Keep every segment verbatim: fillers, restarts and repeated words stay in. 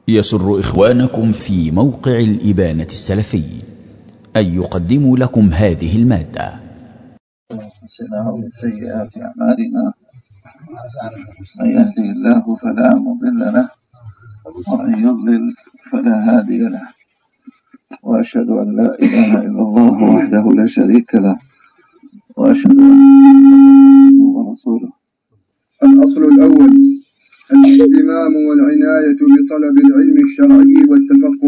يسر إخوانكم في موقع الإبانة السلفي أن يقدموا لكم هذه المادة. من سيئات أعمالنا، من يهدي الله فلا مضل له ومن يضلل فلا هادي له، وأشهد أن لا إله إلا الله وحده لا شريك له، وأشهد أن محمدا ورسوله. الأصل الأول: الاهتمام والعناية بطلب العلم الشرعي والتفقه،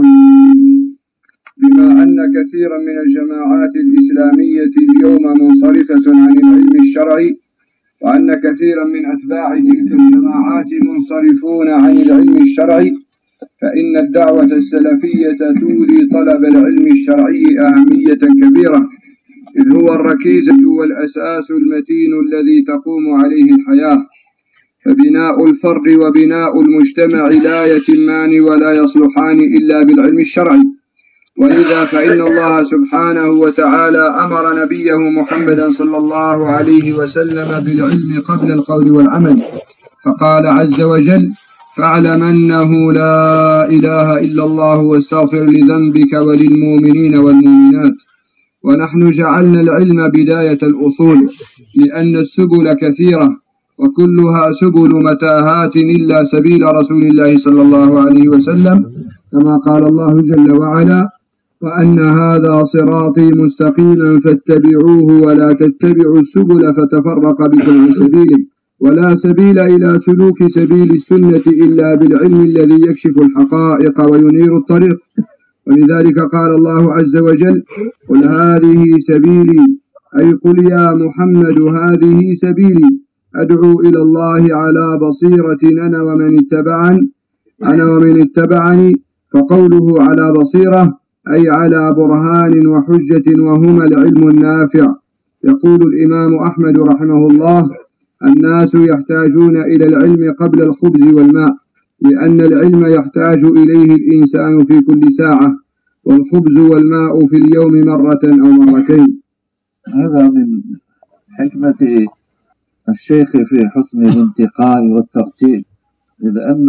بما أن كثيرا من الجماعات الإسلامية اليوم منصرفة عن العلم الشرعي، وأن كثيرا من أتباع تلك الجماعات منصرفون عن العلم الشرعي، فإن الدعوة السلفية تولي طلب العلم الشرعي أهمية كبيرة، إذ هو الركيزة والأساس المتين الذي تقوم عليه الحياة، فبناء الفرد وبناء المجتمع لا يتمان ولا يصلحان إلا بالعلم الشرعي. ولذا فإن الله سبحانه وتعالى أمر نبيه محمدا صلى الله عليه وسلم بالعلم قبل القول والعمل، فقال عز وجل: فاعلم أنه لا إله إلا الله واستغفر لذنبك وللمؤمنين والمؤمنات. ونحن جعلنا العلم بداية الأصول، لأن السبل كثيرة وكلها سبل متاهات إلا سبيل رسول الله صلى الله عليه وسلم، كما قال الله جل وعلا: وأن هذا صراطي مستقيما فاتبعوه ولا تتبعوا السبل فتفرق بكم عن سبيله، ولا سبيل إلى سلوك سبيل السنة إلا بالعلم الذي يكشف الحقائق وينير الطريق. ولذلك قال الله عز وجل: قل هذه سبيلي، أي قل يا محمد هذه سبيلي أدعو إلى الله على بصيرة أنا ومن اتبعني أنا ومن اتبعني فقوله على بصيرة أي على برهان وحجة، وهما العلم النافع. يقول الإمام أحمد رحمه الله: الناس يحتاجون إلى العلم قبل الخبز والماء، لأن العلم يحتاج إليه الإنسان في كل ساعة، والخبز والماء في اليوم مرة أو مرتين. هذا من حكمة الشيخ في حسن الانتقاء والترتيب، إذ أن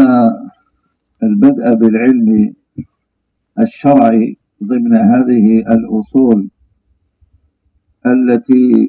البدء بالعلم الشرعي ضمن هذه الأصول التي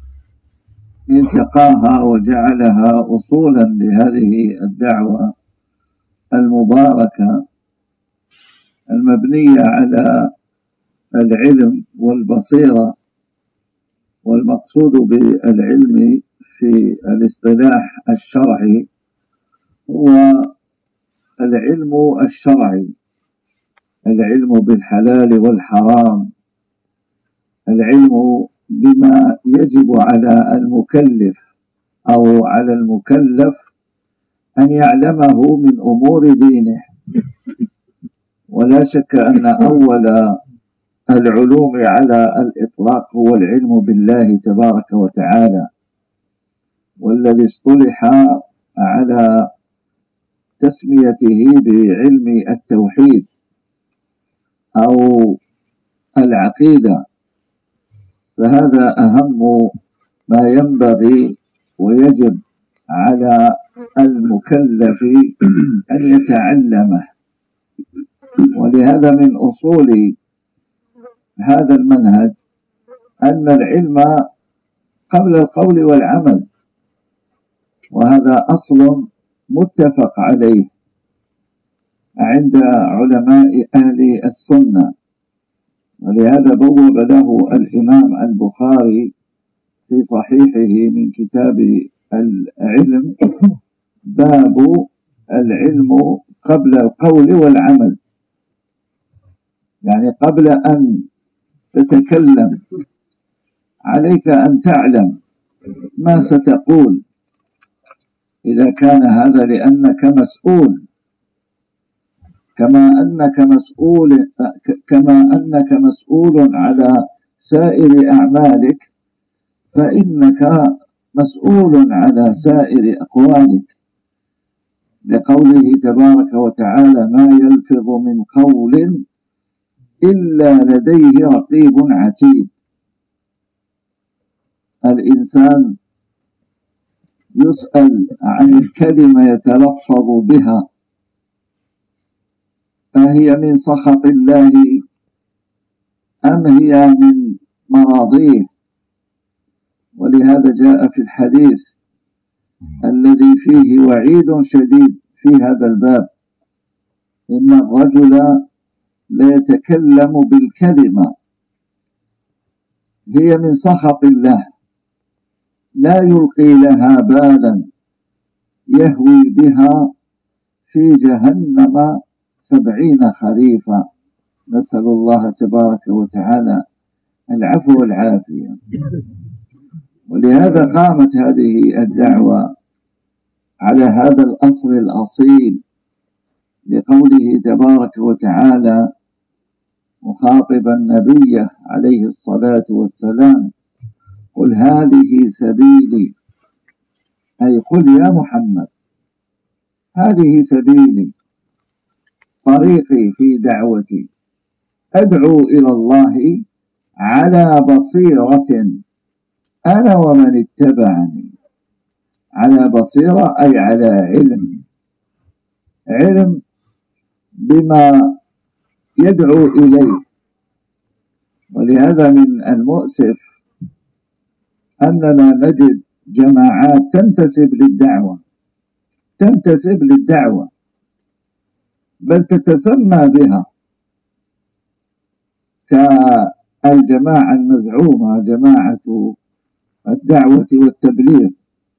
انتقاها وجعلها أصولا لهذه الدعوة المباركة المبنية على العلم والبصيرة. والمقصود بالعلم في الاصطلاح الشرعي هو العلم الشرعي، العلم بالحلال والحرام، العلم بما يجب على المكلف أو على المكلف أن يعلمه من أمور دينه. ولا شك أن أول العلوم على الإطلاق هو العلم بالله تبارك وتعالى، والذي اصطلح على تسميته بعلم التوحيد أو العقيدة، فهذا أهم ما ينبغي ويجب على المكلف أن يتعلمه. ولهذا من أصول هذا المنهج أن العلم قبل القول والعمل، وهذا أصل متفق عليه عند علماء أهل السنة. ولهذا بوب له الإمام البخاري في صحيحه من كتاب العلم باب العلم قبل القول والعمل، يعني قبل أن تتكلم عليك أن تعلم ما ستقول، إذا كان هذا لأنك مسؤول، كما أنك مسؤول كما أنك مسؤول على سائر أعمالك، فإنك مسؤول على سائر أقوالك، لقوله تبارك وتعالى: ما يلفظ من قول إلا لديه رقيب عتيد. الإنسان يسأل عن الكلمة يتلفظ بها، أهي من سخط الله أم هي من مراضيه؟ ولهذا جاء في الحديث الذي فيه وعيد شديد في هذا الباب: إن الرجل لا يتكلم بالكلمة هي من سخط الله لا يلقي لها بالا يهوي بها في جهنم سبعين خريفا. نسأل الله تبارك وتعالى العفو والعافية. ولهذا قامت هذه الدعوة على هذا الأصل الأصيل لقوله تبارك وتعالى مخاطبا نبيه عليه الصلاة والسلام: قل هذه سبيلي، أي قل يا محمد هذه سبيلي، طريقي في دعوتي، أدعو إلى الله على بصيرة أنا ومن اتبعني. على بصيرة أي على علم، علم بما يدعو إليه. ولهذا من المؤسف أننا نجد جماعات تنتسب للدعوة تنتسب للدعوة بل تتسمى بها، كالجماعة المزعومة جماعة الدعوة والتبليغ،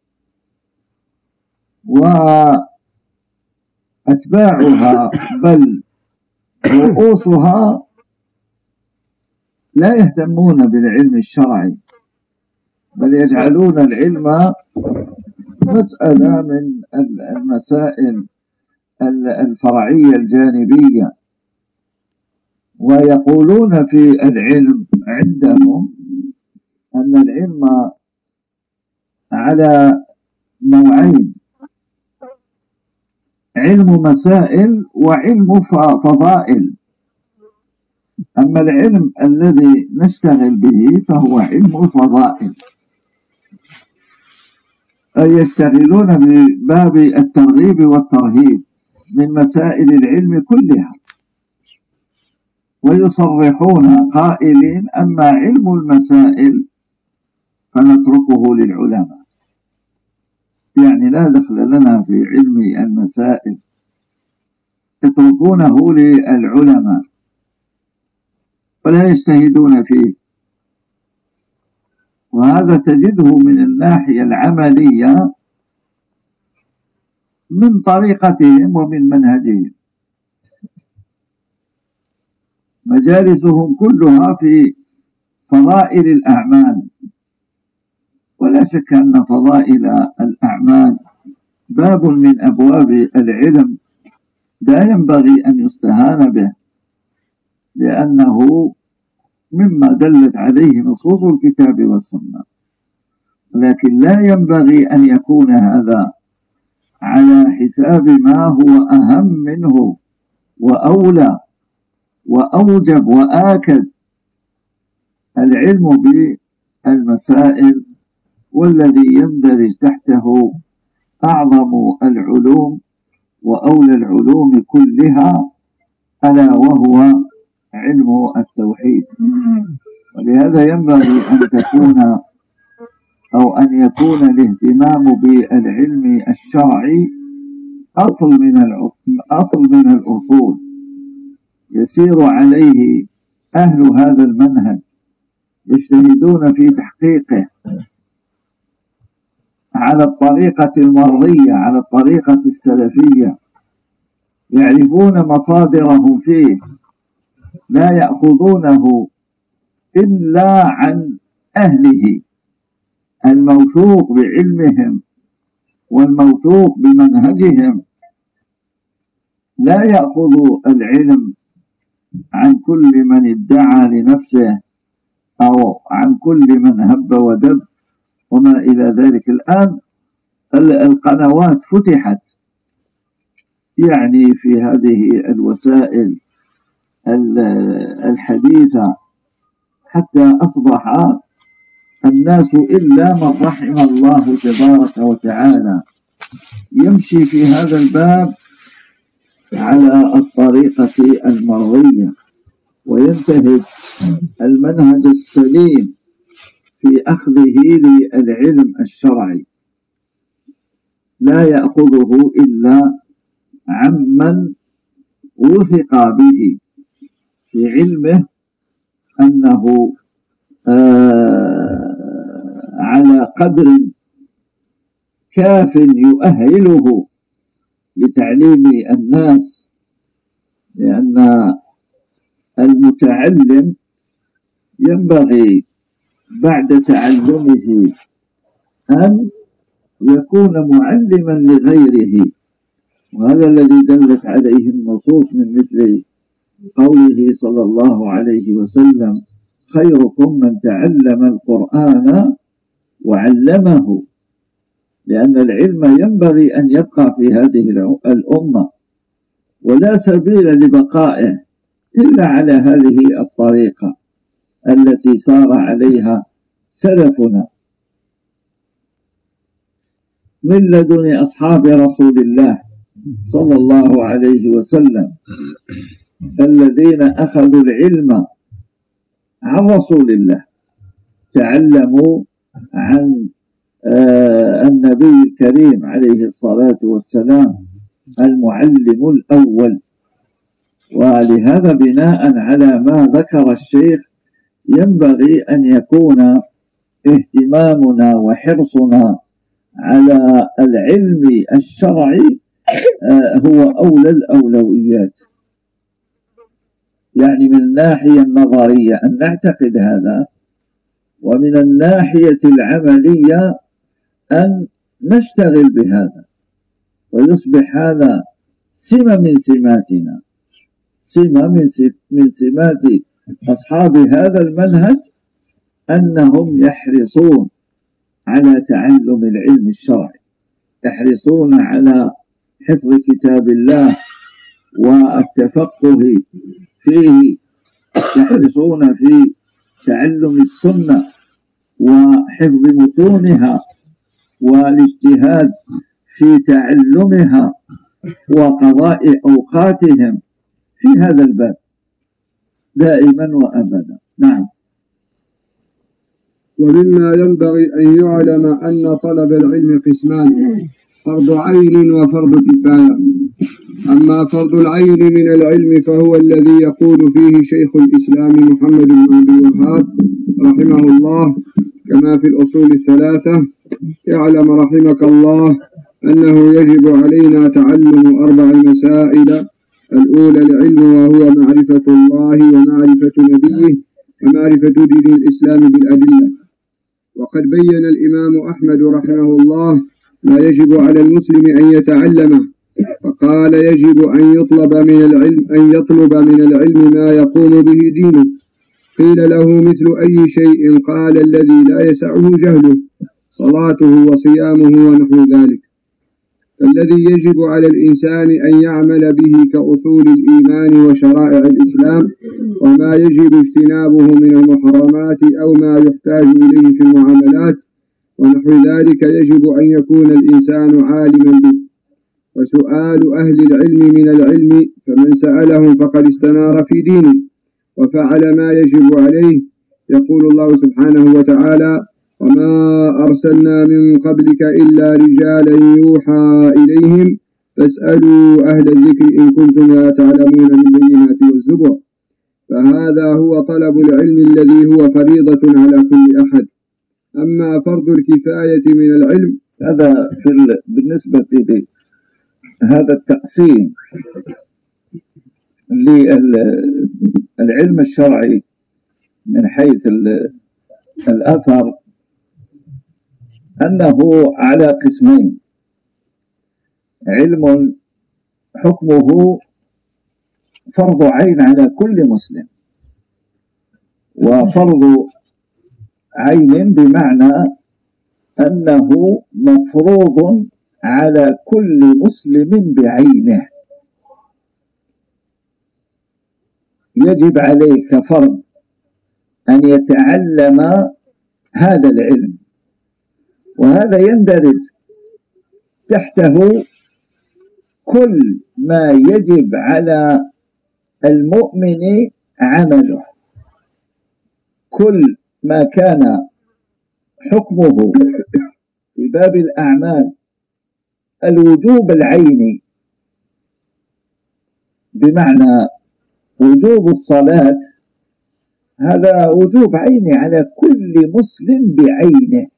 وأتباعها بل رؤوسها لا يهتمون بالعلم الشرعي، بل يجعلون العلم مسألة من المسائل الفرعية الجانبية، ويقولون في العلم عندهم أن العلم على نوعين: علم مسائل وعلم فضائل. أما العلم الذي نشتغل به فهو علم فضائل، أي يشتغلون بباب الترغيب والترهيب من مسائل العلم كلها، ويصرحون قائلين: أما علم المسائل فنتركه للعلماء، يعني لا دخل لنا في علم المسائل، يتركونه للعلماء ولا يجتهدون فيه. وهذا تجده من الناحية العملية من طريقتهم ومن منهجهم. مجالسهم كلها في فضائل الأعمال، ولا شك أن فضائل الأعمال باب من أبواب العلم لا ينبغي أن يستهان به، لأنه مما دلت عليه نصوص الكتاب والسنة، لكن لا ينبغي أن يكون هذا على حساب ما هو أهم منه وأولى وأوجب وآكد: العلم بالمسائل، والذي يندرج تحته أعظم العلوم وأولى العلوم كلها، ألا وهو علم التوحيد. ولهذا ينبغي أن تكون أو أن يكون الاهتمام بالعلم الشرعي أصل من أصل من الأصول يسير عليه أهل هذا المنهج، يجتهدون في تحقيقه على الطريقة المرضية، على الطريقة السلفية، يعرفون مصادرهم فيه، لا يأخذونه إلا عن أهله الموثوق بعلمهم والموثوق بمنهجهم. لا يأخذ العلم عن كل من ادعى لنفسه أو عن كل من هب ودب وما إلى ذلك. الآن القنوات فتحت يعني في هذه الوسائل الحديثة، حتى أصبح الناس إلا من رحم الله تبارك وتعالى يمشي في هذا الباب على الطريقة المرضية وينتهج المنهج السليم في أخذه للعلم الشرعي، لا يأخذه إلا عمن وثق به في علمه أنه آه على قدر كاف يؤهله لتعليم الناس، لأن المتعلم ينبغي بعد تعلمه أن يكون معلما لغيره، وهذا الذي دلت عليه النصوص من مثل قوله صلى الله عليه وسلم: خيركم من تعلم القرآن وعلمه، لأن العلم ينبغي أن يبقى في هذه الأمة، ولا سبيل لبقائه إلا على هذه الطريقة التي سار عليها سلفنا من لدن أصحاب رسول الله صلى الله عليه وسلم، الذين أخذوا العلم عن رسول الله، تعلموا عن آه النبي الكريم عليه الصلاة والسلام المعلم الأول. ولهذا بناء على ما ذكر الشيخ ينبغي أن يكون اهتمامنا وحرصنا على العلم الشرعي آه هو أولى الأولويات، يعني من الناحية النظرية أن نعتقد هذا، ومن الناحية العملية أن نشتغل بهذا، ويصبح هذا سمة من سماتنا، سمة من سمات أصحاب هذا المنهج، أنهم يحرصون على تعلم العلم الشرعي، يحرصون على حفظ كتاب الله والتفقه فيه، يحرصون في تعلم السنة وحفظ متونها والاجتهاد في تعلمها وقضاء أوقاتهم في هذا الباب دائما وأبدا. نعم. ومما ينبغي أن يعلم أن طلب العلم قسمان: فرض عين وفرض كفاية. أما فرض العين من العلم فهو الذي يقول فيه شيخ الإسلام محمد بن عبد الوهاب رحمه الله كما في الأصول الثلاثة: اعلم رحمك الله أنه يجب علينا تعلم أربع مسائل: الأولى العلم وهو معرفة الله ومعرفة نبيه ومعرفة دين الإسلام بالأدلة. وقد بين الإمام أحمد رحمه الله ما يجب على المسلم أن يتعلمه، فقال: يجب أن يطلب من العلم أن يطلب من العلم ما يقوم به دينه. قيل له: مثل أي شيء؟ قال: الذي لا يسعه جهله، صلاته وصيامه ونحو ذلك. الذي يجب على الإنسان أن يعمل به كأصول الإيمان وشرائع الإسلام، وما يجب اجتنابه من المحرمات أو ما يحتاج إليه في المعاملات ونحو ذلك، يجب أن يكون الإنسان عالما به. وسؤال أهل العلم من العلم، فمن سألهم فقد استنار في دينه وفعل ما يجب عليه. يقول الله سبحانه وتعالى: وما أرسلنا من قبلك إلا رجالا يوحى إليهم فاسألوا أهل الذكر إن كنتم لا تعلمون بالبينات والزبر. فهذا هو طلب العلم الذي هو فريضة على كل أحد. أما فرض الكفاية من العلم، هذا في بالنسبة لهذا التقسيم للعلم الشرعي من حيث الأثر، أنه على قسمين: علم حكمه فرض عين على كل مسلم، وفرض عين بمعنى أنه مفروض على كل مسلم بعينه، يجب عليه كفرض أن يتعلم هذا العلم، وهذا يندرج تحته كل ما يجب على المؤمن عمله، كل ما كان حكمه في باب الأعمال الوجوب العيني، بمعنى وجوب الصلاة، هذا وجوب عيني على كل مسلم بعينه،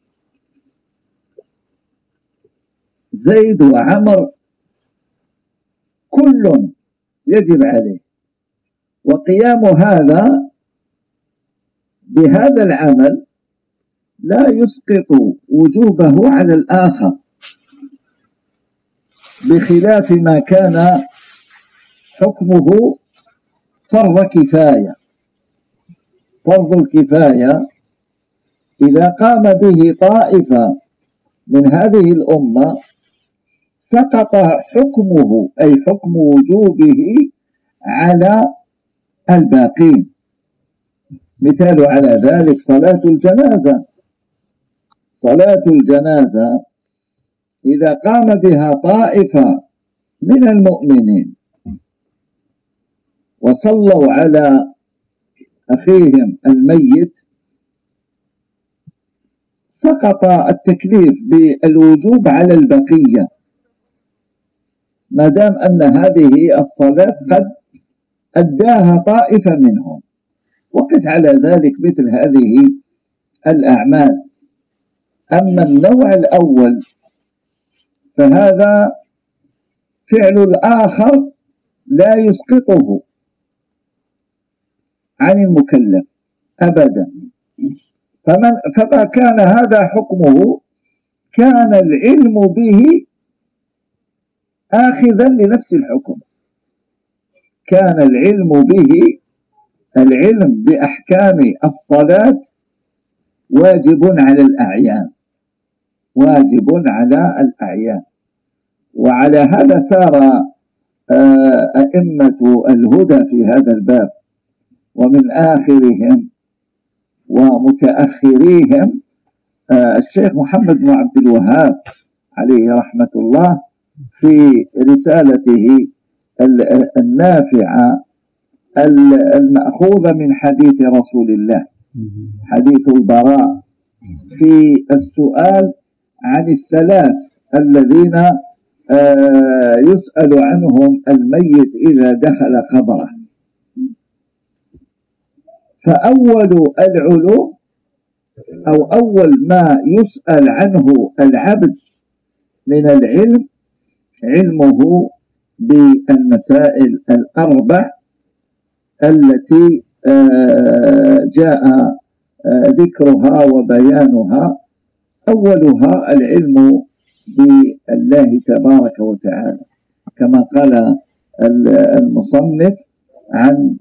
زيد وعمر كل يجب عليه، وقيام هذا بهذا العمل لا يسقط وجوبه على الآخر، بخلاف ما كان حكمه فرض كفاية. فرض الكفاية إذا قام به طائفة من هذه الأمة سقط حكمه، أي حكم وجوبه، على الباقين. مثال على ذلك صلاة الجنازة. صلاة الجنازة إذا قام بها طائفة من المؤمنين وصلوا على أخيهم الميت سقط التكليف بالوجوب على البقية، ما دام أن هذه الصلاة قد أداها طائفة منهم. وقس على ذلك مثل هذه الأعمال. أما النوع الأول فهذا فعل الآخر لا يسقطه عن المكلف أبدا. فمن فما كان هذا حكمه كان العلم به آخذا لنفس الحكم، كان العلم به، العلم بأحكام الصلاة واجب على الأعيان، واجب على الأعيان. وعلى هذا سار أئمة الهدى في هذا الباب، ومن آخرهم ومتأخريهم الشيخ محمد بن عبد الوهاب عليه رحمة الله في رسالته النافعة المأخوذة من حديث رسول الله، حديث البراء، في السؤال عن الثلاث الذين يسأل عنهم الميت إذا دخل قبره. فأول العلوم أو أول ما يسأل عنه العبد من العلم علمه بالمسائل الأربع التي جاء ذكرها وبيانها. أولها العلم بالله تبارك وتعالى، كما قال المصنف عن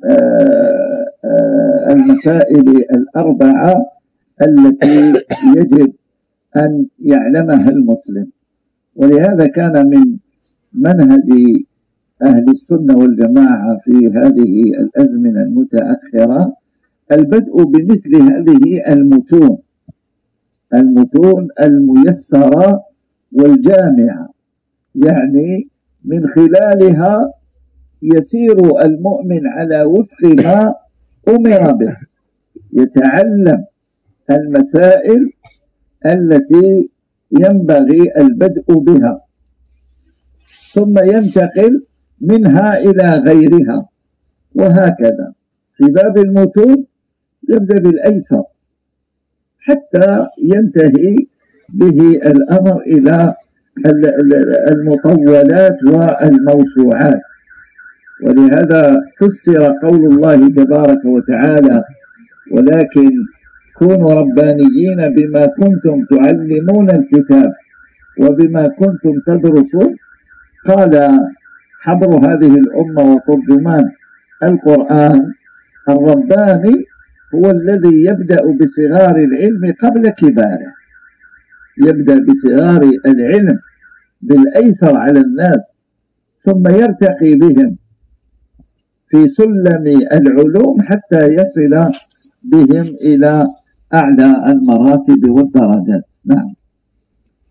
المسائل الأربعة التي يجب أن يعلمها المسلم. ولهذا كان من منهج أهل السنة والجماعة في هذه الأزمنة المتأخرة البدء بمثل هذه المتون، المتون الميسرة والجامعة، يعني من خلالها يسير المؤمن على وفق ما أمر به، يتعلم المسائل التي ينبغي البدء بها، ثم ينتقل منها إلى غيرها، وهكذا. في باب المتون يبدأ بالأيسر حتى ينتهي به الأمر إلى المطولات والموسوعات. ولهذا فسر قول الله تبارك وتعالى: ولكن كونوا ربانيين بما كنتم تعلمون الكتاب وبما كنتم تدرسون. قال حبر هذه الأمة وترجمان القرآن: الرباني هو الذي يبدأ بصغار العلم قبل كباره، يبدأ بصغار العلم بالأيسر على الناس، ثم يرتقي بهم في سلم العلوم حتى يصل بهم إلى أعلى المراتب والدرجات. نعم.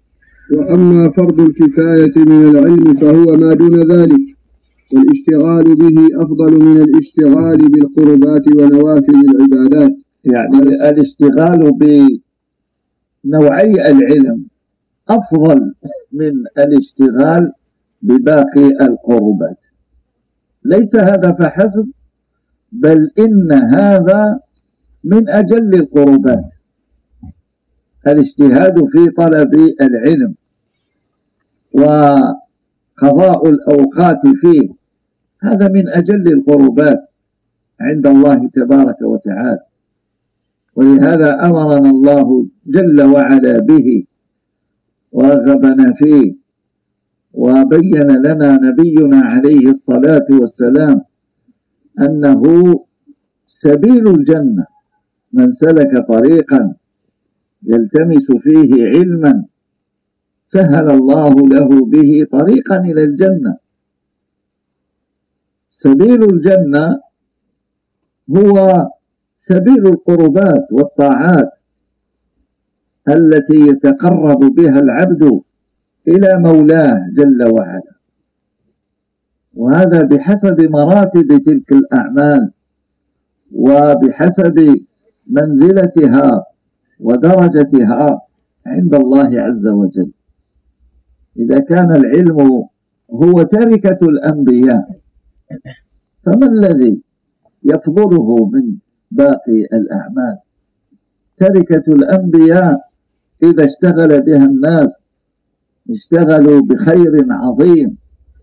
وأما فرض الكفاية من العلم فهو ما دون ذلك، والاشتغال به أفضل من الاشتغال بالقربات ونوافل العبادات. يعني الاشتغال بنوعي العلم أفضل من الاشتغال بباقي القربات. ليس هذا فحسب، بل إن هذا من أجل القربات. الاجتهاد في طلب العلم وقضاء الأوقات فيه هذا من أجل القربات عند الله تبارك وتعالى، ولهذا أمرنا الله جل وعلا به ورغبنا فيه، وبين لنا نبينا عليه الصلاة والسلام أنه سبيل الجنة من سلك طريقا يلتمس فيه علما سهل الله له به طريقا إلى الجنة. سبيل الجنة هو سبيل القربات والطاعات التي يتقرب بها العبد إلى مولاه جل وعلا، وهذا بحسب مراتب تلك الأعمال وبحسب منزلتها ودرجتها عند الله عز وجل. إذا كان العلم هو تركة الأنبياء فما الذي يفضله من باقي الأعمال؟ تركة الأنبياء إذا اشتغل بها الناس اشتغلوا بخير عظيم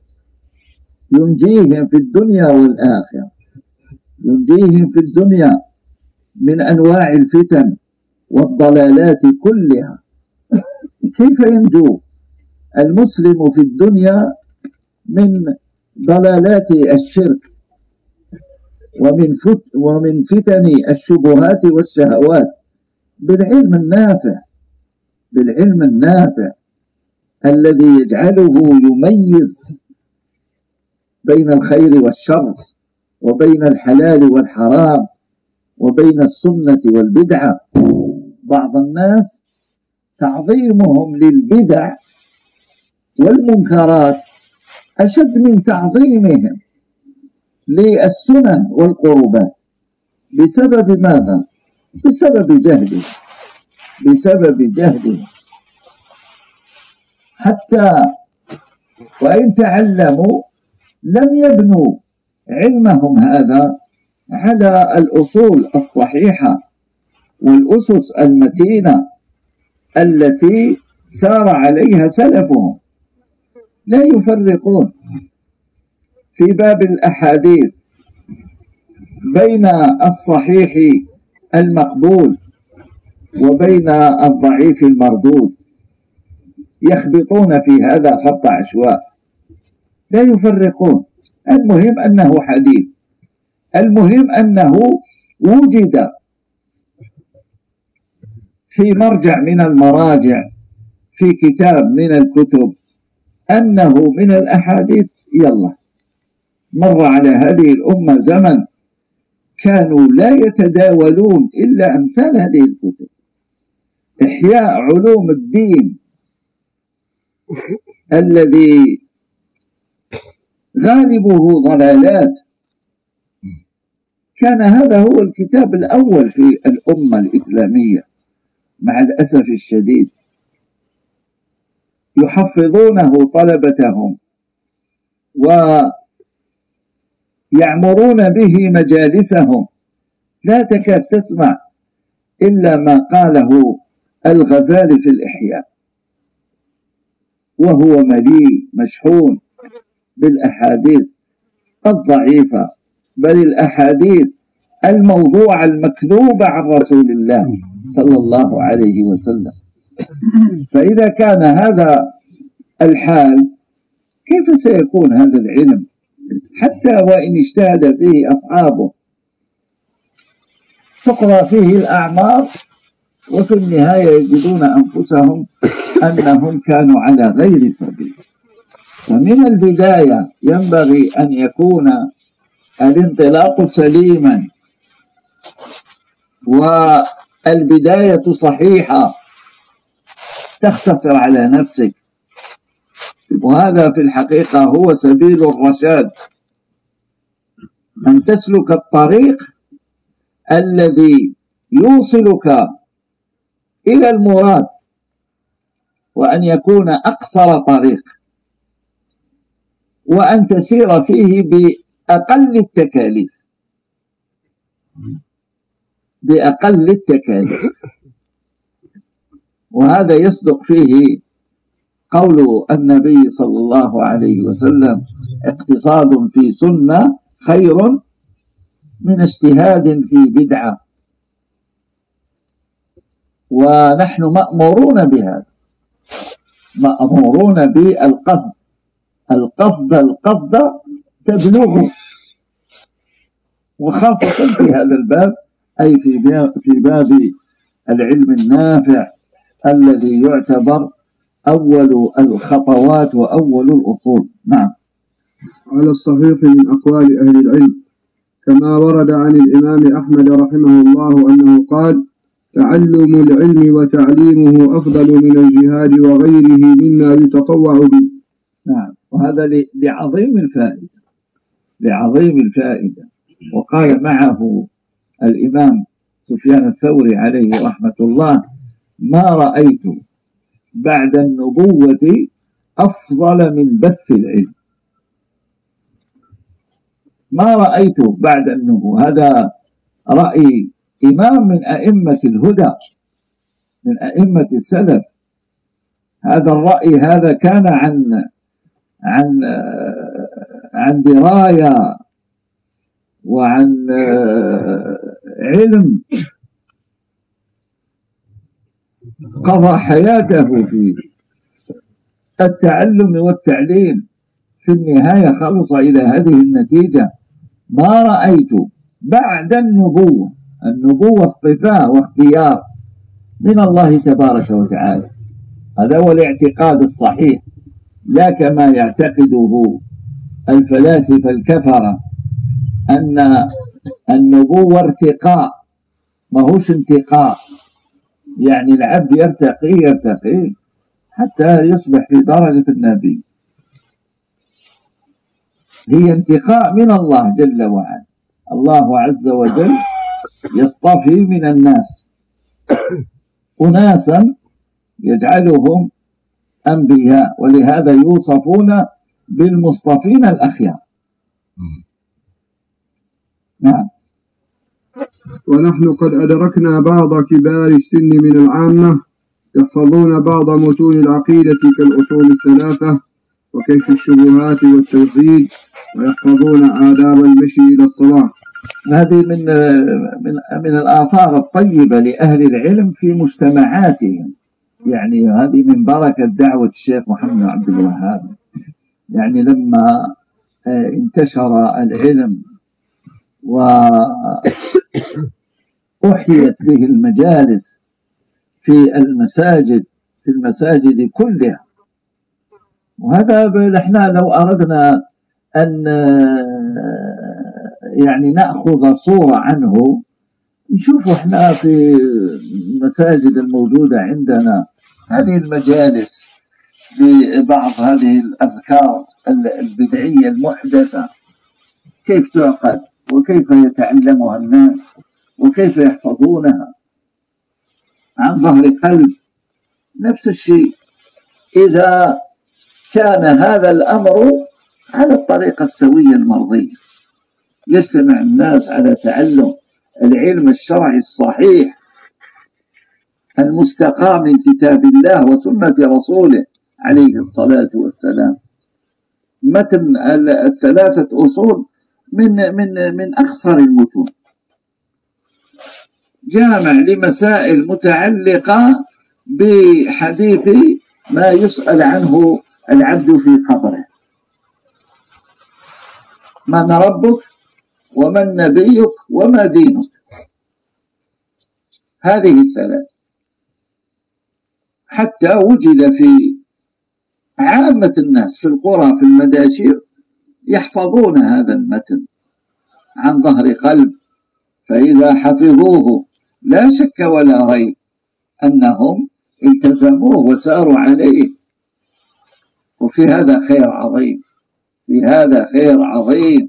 ينجيهم في الدنيا والآخرة، ينجيهم في الدنيا من أنواع الفتن والضلالات كلها. كيف ينجو المسلم في الدنيا من ضلالات الشرك ومن ومن فتن الشبهات والشهوات؟ بالعلم النافع، بالعلم النافع الذي يجعله يميز بين الخير والشر وبين الحلال والحرام وبين السنة والبدعة. بعض الناس تعظيمهم للبدع والمنكرات أشد من تعظيمهم للسنن والقربات. بسبب ماذا؟ بسبب جهله، بسبب جهله. حتى وإن تعلموا لم يبنوا علمهم هذا على الأصول الصحيحة والأسس المتينة التي سار عليها سلفهم. لا يفرقون في باب الأحاديث بين الصحيح المقبول وبين الضعيف المردود، يخبطون في هذا خط عشواء، لا يفرقون. المهم أنه حديث، المهم أنه وجد في مرجع من المراجع، في كتاب من الكتب، أنه من الأحاديث. يلا، مر على هذه الأمة زمن كانوا لا يتداولون إلا أمثال هذه الكتب. إحياء علوم الدين الذي غالبه ضلالات، كان هذا هو الكتاب الأول في الأمة الإسلامية. مع الأسف الشديد يحفظونه طلبتهم ويعمرون به مجالسهم، لا تكاد تسمع إلا ما قاله الغزالي في الإحياء، وهو مليء مشحون بالأحاديث الضعيفة، بل الأحاديث الموضوع المكذوبة عن رسول الله صلى الله عليه وسلم. فإذا كان هذا الحال كيف سيكون هذا العلم حتى وإن اجتهد فيه أصحابه؟ تقضى فيه الأعمار وفي النهاية يجدون أنفسهم أنهم كانوا على غير سبيل. فمن البداية ينبغي أن يكون الانطلاق سليما والبداية صحيحة. تختصر على نفسك. وهذا في الحقيقة هو سبيل الرشاد، أن تسلك الطريق الذي يوصلك إلى المراد، وأن يكون أقصر طريق، وأن تسير فيه بأقل التكاليف بأقل التكاليف وهذا يصدق فيه قول النبي صلى الله عليه وسلم: اقتصاد في سنة خير من اجتهاد في بدعة. ونحن مأمورون بهذا، مأمورون بالقصد، القصد القصد تبلغ، وخاصة في هذا الباب، أي في باب العلم النافع الذي يعتبر أول الخطوات وأول الأصول. نعم. على الصحيح من أقوال أهل العلم كما ورد عن الإمام أحمد رحمه الله أنه قال: تعلم العلم وتعليمه أفضل من الجهاد وغيره مما يتطوع به. نعم، وهذا لعظيم الفائدة، لعظيم الفائدة. وقال معه الإمام سفيان الثوري عليه رحمة الله: ما رأيت بعد النبوة أفضل من بث العلم. ما رأيت بعد النبوة، هذا رأي إمام من أئمة الهدى، من أئمة السلف. هذا الرأي هذا كان عن عن عن دراية وعن علم قضى حياته في التعلم والتعليم. في النهاية خلص إلى هذه النتيجة: ما رأيت بعد النبوة، النبوة اصطفاء واختيار من الله تبارك وتعالى، هذا هو الاعتقاد الصحيح، لا كما يعتقده الفلاسفة الكفرة أن النبوة ارتقاء، ما هوش انتقاء، يعني العبد يرتقي يرتقي حتى يصبح في درجة النبي. هي انتقاء من الله جل وعلا. الله عز وجل يصطفي من الناس أناسا يجعلهم أنبياء، ولهذا يوصفون بالمصطفين الأخيار. نعم. ونحن قد أدركنا بعض كبار السن من العامة يحفظون بعض متون العقيدة كالأصول الثلاثة وكيف الشبهات والتوحيد، ويحفظون آداب المشي إلى الصلاة. هذه من من من الآثار الطيبة لأهل العلم في مجتمعاتهم، يعني هذه من بركة دعوة الشيخ محمد عبد الوهاب. يعني لما انتشر العلم وأحيت به المجالس في المساجد في المساجد كلها، وهذا نحن لو أردنا أن يعني نأخذ صورة عنه، نشوف احنا في المساجد الموجودة عندنا هذه المجالس ببعض هذه الأذكار البدعية المحدثة كيف تعقد وكيف يتعلمها الناس وكيف يحفظونها عن ظهر قلب. نفس الشيء إذا كان هذا الأمر على الطريقة السوية المرضية، يجتمع الناس على تعلم العلم الشرعي الصحيح المستقى من كتاب الله وسنة رسوله عليه الصلاة والسلام. متن الثلاثة أصول من من من أخصر المتون، جامع لمسائل متعلقة بحديث ما يسأل عنه العبد في قبره: من ربك ومن نبيك وما دينك. هذه الثلاث حتى وجد في عامة الناس في القرى في المداشر يحفظون هذا المتن عن ظهر قلب، فإذا حفظوه لا شك ولا ريب أنهم التزموه وساروا عليه. وفي هذا خير عظيم، في هذا خير عظيم.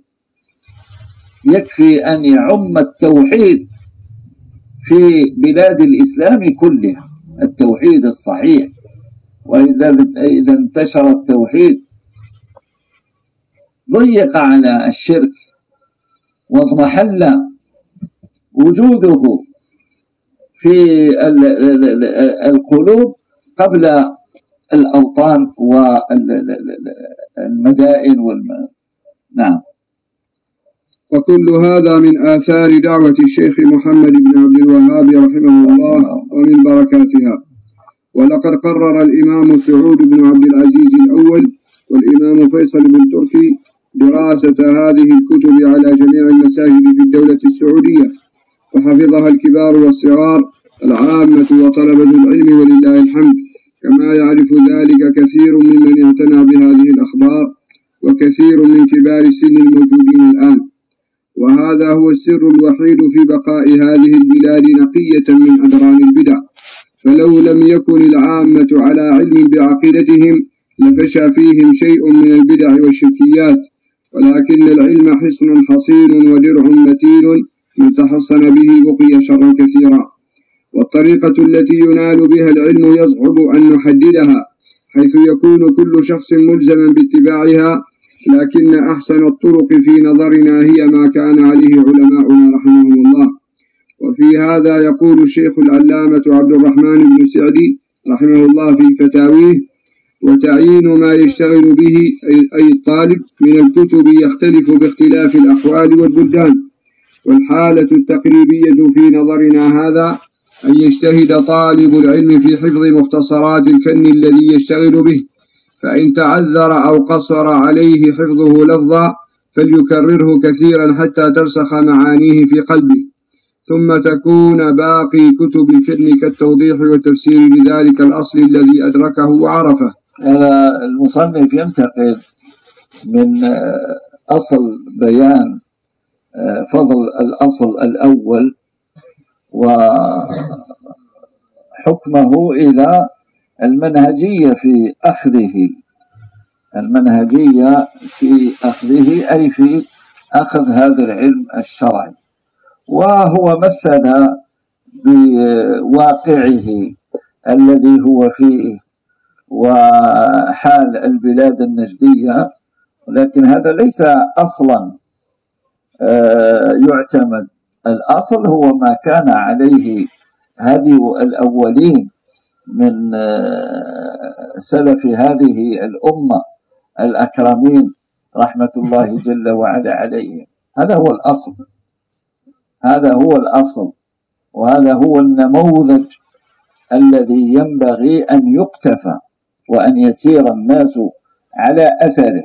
يكفي أن يعم التوحيد في بلاد الإسلام كلها، التوحيد الصحيح. وإذا إذا انتشر التوحيد ضيق على الشرك واضمحل وجوده في القلوب قبل الأوطان والمدائن والم... نعم. وكل هذا من آثار دعوة الشيخ محمد بن عبد الوهاب رحمه الله ومن بركاتها. ولقد قرر الإمام سعود بن عبد العزيز الأول والإمام فيصل بن تركي دراسة هذه الكتب على جميع المساجد في الدولة السعودية، وحفظها الكبار والصغار، العامة وطلبة العلم ولله الحمد، كما يعرف ذلك كثير ممن اعتنى بهذه الأخبار وكثير من كبار السن الموجودين الآن. وهذا هو السر الوحيد في بقاء هذه البلاد نقية من أدران البدع، فلو لم يكن العامة على علم بعقيدتهم لفشى فيهم شيء من البدع والشركيات، ولكن العلم حصن حصين ودرع متين من تحصن به بقي شرا كثيرا. والطريقة التي ينال بها العلم يصعب أن نحددها، حيث يكون كل شخص ملزما باتباعها، لكن أحسن الطرق في نظرنا هي ما كان عليه علماؤنا رحمهم الله. وفي هذا يقول الشيخ العلامة عبد الرحمن بن سعدي رحمه الله في فتاويه: وتعيين ما يشتغل به أي الطالب من الكتب يختلف باختلاف الأحوال والبلدان. والحالة التقريبية في نظرنا هذا أن يجتهد طالب العلم في حفظ مختصرات الفن الذي يشتغل به، فإن تعذر أو قصر عليه حفظه لفظا فليكرره كثيرا حتى ترسخ معانيه في قلبه، ثم تكون باقي كتب الفن كالتوضيح والتفسير لذلك الأصل الذي أدركه وعرفه. هذا المصنف ينتقل من أصل بيان فضل الأصل الأول وحكمه إلى المنهجية في أخذه، المنهجية في أخذه أي في أخذ هذا العلم الشرعي. وهو مثل بواقعه الذي هو فيه وحال البلاد النجدية، ولكن هذا ليس أصلا يعتمد. الأصل هو ما كان عليه هدي الأولين من سلف هذه الأمة الأكرمين رحمة الله جل وعلا عليهم. هذا هو الأصل، هذا هو الأصل، وهذا هو النموذج الذي ينبغي أن يقتفى وأن يسير الناس على أثره.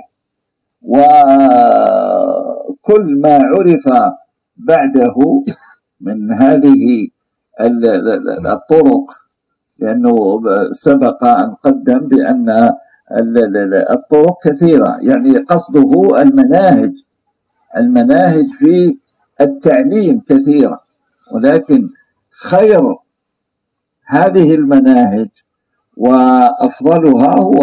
وكل ما عرف بعده من هذه الطرق، لأنه سبق أن قدم بأن الطرق كثيرة، يعني قصده المناهج، المناهج في التعليم كثيرة، ولكن خير هذه المناهج وأفضلها هو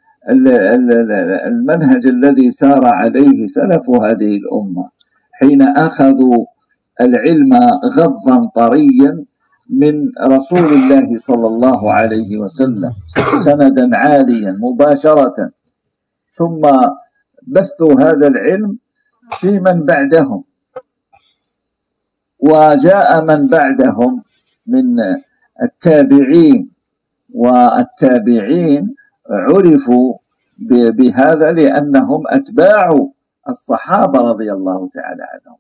المنهج الذي سار عليه سلف هذه الأمة حين أخذوا العلم غضا طريا من رسول الله صلى الله عليه وسلم سندا عاليا مباشرة، ثم بثوا هذا العلم في من بعدهم. وجاء من بعدهم من التابعين، والتابعين عرفوا بهذا لأنهم أتباع الصحابة رضي الله تعالى عنهم،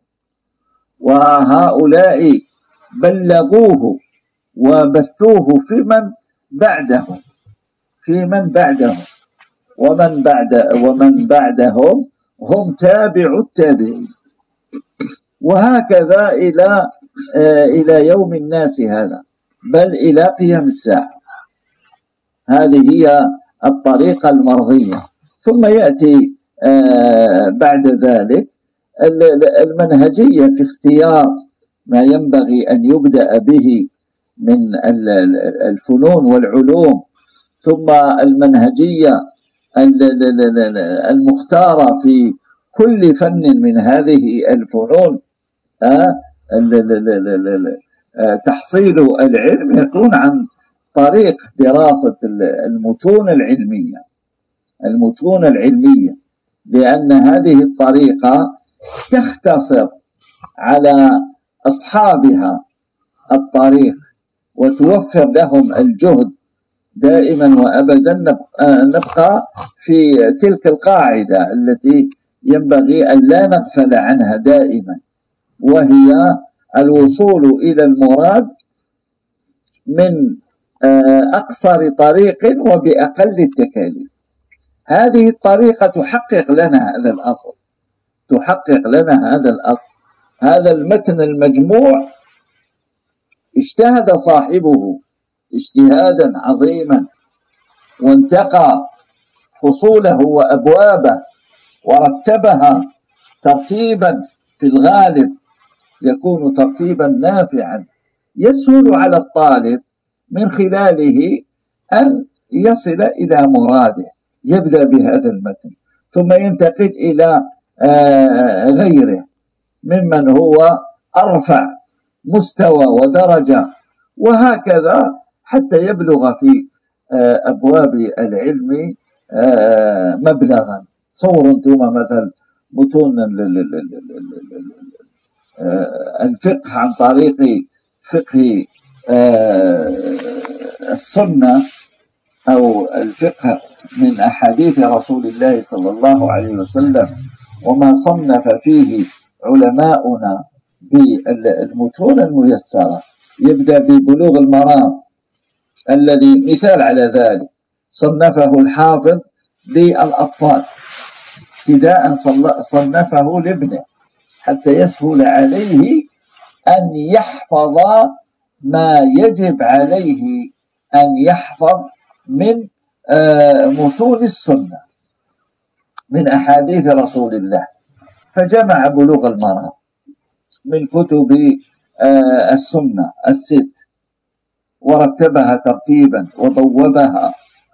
وهؤلاء بلغوه وبثوه في من بعدهم، في من بعدهم ومن بعد ومن بعدهم هم تابع التابعين، وهكذا إلى إلى يوم الناس هذا، بل إلى قيام الساعة. هذه هي الطريقة المرضية. ثم يأتي بعد ذلك المنهجية في اختيار ما ينبغي أن يبدأ به من الفنون والعلوم، ثم المنهجية المختارة في كل فن من هذه الفنون. تحصيل العلم يكون عن طريق دراسة المتون العلمية المتون العلمية لأن هذه الطريقة تختصر على أصحابها الطريق وتوفر لهم الجهد. دائما وأبدا نبقى في تلك القاعدة التي ينبغي أن لا نغفل عنها دائما، وهي الوصول إلى المراد من أقصر طريق وبأقل التكاليف. هذه الطريقة تحقق لنا هذا الأصل تحقق لنا هذا الأصل هذا المتن المجموع اجتهد صاحبه اجتهادا عظيما، وانتقى فصوله وأبوابه ورتبها ترتيبا في الغالب يكون ترتيبا نافعا يسهل على الطالب من خلاله أن يصل إلى مراده. يبدأ بهذا المتن ثم ينتقل إلى غيره ممن هو أرفع مستوى ودرجة، وهكذا حتى يبلغ في أبواب العلم مبلغا. صوروا انتم مثل متون الفقه عن طريق فقه السنة أو الفقه من أحاديث رسول الله صلى الله عليه وسلم وما صنف فيه علماؤنا بالمتون الميسرة. يبدأ ببلوغ المرام الذي مثال على ذلك صنفه الحافظ للأطفال ابتداء، صنفه لابنه حتى يسهل عليه أن يحفظ ما يجب عليه أن يحفظ من متون السنة من أحاديث رسول الله. فجمع بلوغ المرام من كتب السنة الست ورتبها ترتيبا وبوبها.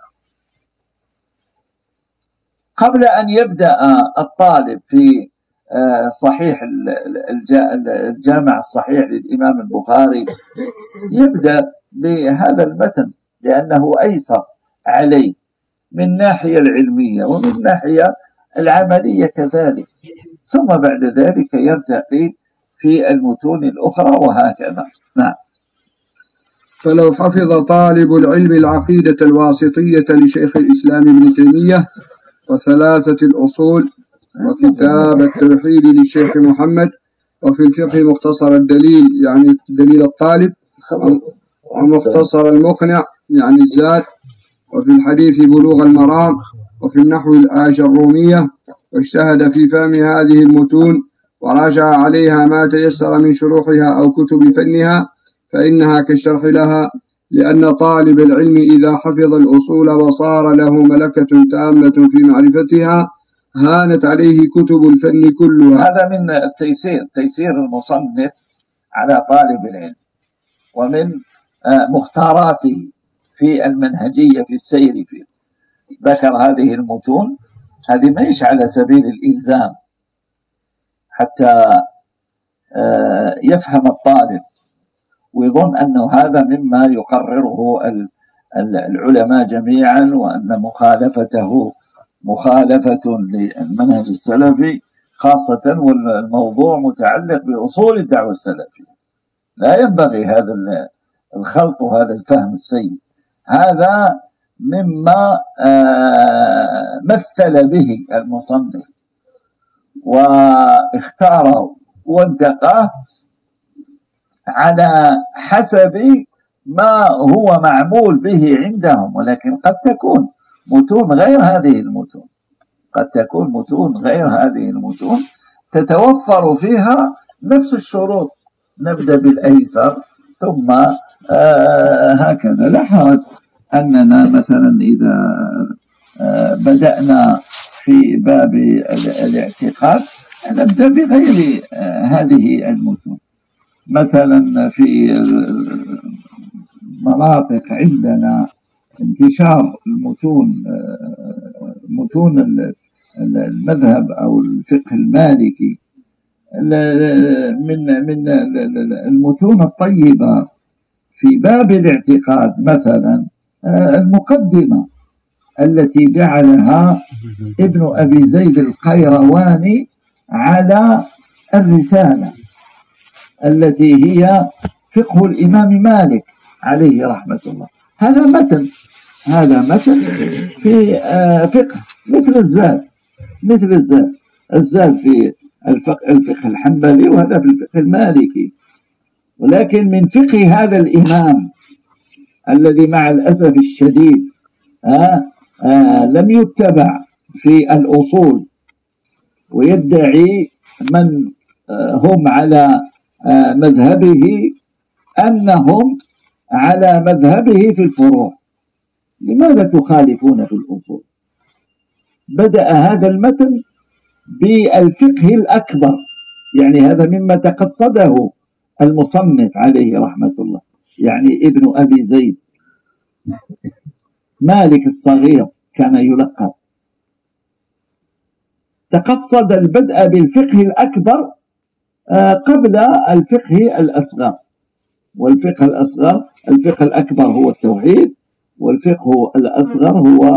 قبل أن يبدأ الطالب في صحيح الجامع الصحيح للإمام البخاري يبدأ بهذا المتن لأنه أيسر عليه من ناحية العلمية ومن ناحية العملية كذلك، ثم بعد ذلك يرتقي في المتون الأخرى وهكذا. نعم. فلو حفظ طالب العلم العقيدة الواسطية لشيخ الإسلام ابن تيمية وثلاثة الأصول وكتاب التوحيد للشيخ محمد وفي الفقه مختصر الدليل يعني دليل الطالب ومختصر المقنع يعني الزاد، وفي الحديث بلوغ المرام، وفي النحو الآية الرومية، واجتهد في فهم هذه المتون وراجع عليها ما تيسر من شروحها أو كتب فنها فإنها كالشرح لها، لأن طالب العلم إذا حفظ الأصول وصار له ملكة تامة في معرفتها هانت عليه كتب الفن كلها. هذا من التيسير تيسير المصنف على طالب العلم ومن مختاراته في المنهجية في السير فيه. ذكر هذه المتون، هذه مش على سبيل الإلزام حتى يفهم الطالب ويظن أنه هذا مما يقرره العلماء جميعا وأن مخالفته مخالفة للمنهج السلفي خاصة والموضوع متعلق بأصول الدعوة السلفية. لا ينبغي هذا الخلط وهذا الفهم السيء. هذا مما مثل به المصنف واختاره وانتقاه على حسب ما هو معمول به عندهم، ولكن قد تكون متون غير هذه المتون قد تكون متون غير هذه المتون تتوفر فيها نفس الشروط. نبدأ بالأيسر ثم آه هكذا. لا حرج أننا مثلا إذا آه بدأنا في باب الاعتقاد نبدأ بغير آه هذه المتون. مثلا في مناطق عندنا انتشار المتون متون المذهب أو الفقه المالكي من من المتون الطيبة في باب الاعتقاد، مثلا المقدمة التي جعلها ابن أبي زيد القيرواني على الرسالة التي هي فقه الإمام مالك عليه رحمة الله. هذا متن هذا متن في فقه مثل الزاد مثل الزاد الزاد في الفقه, الفقه الحنبلي، وهذا في الفقه المالكي. ولكن من فقه هذا الإمام الذي مع الأسف الشديد آه آه لم يتبع في الأصول، ويدعي من آه هم على آه مذهبه أنهم على مذهبه في الفروع. لماذا تخالفون في الأصول؟ بدأ هذا المتن بالفقه الأكبر، يعني هذا مما تقصده المصنف عليه رحمة الله، يعني ابن أبي زيد مالك الصغير كان يلقب، تقصد البدء بالفقه الأكبر قبل الفقه الأصغر. والفقه الأصغر الفقه الأكبر هو التوحيد، والفقه الأصغر هو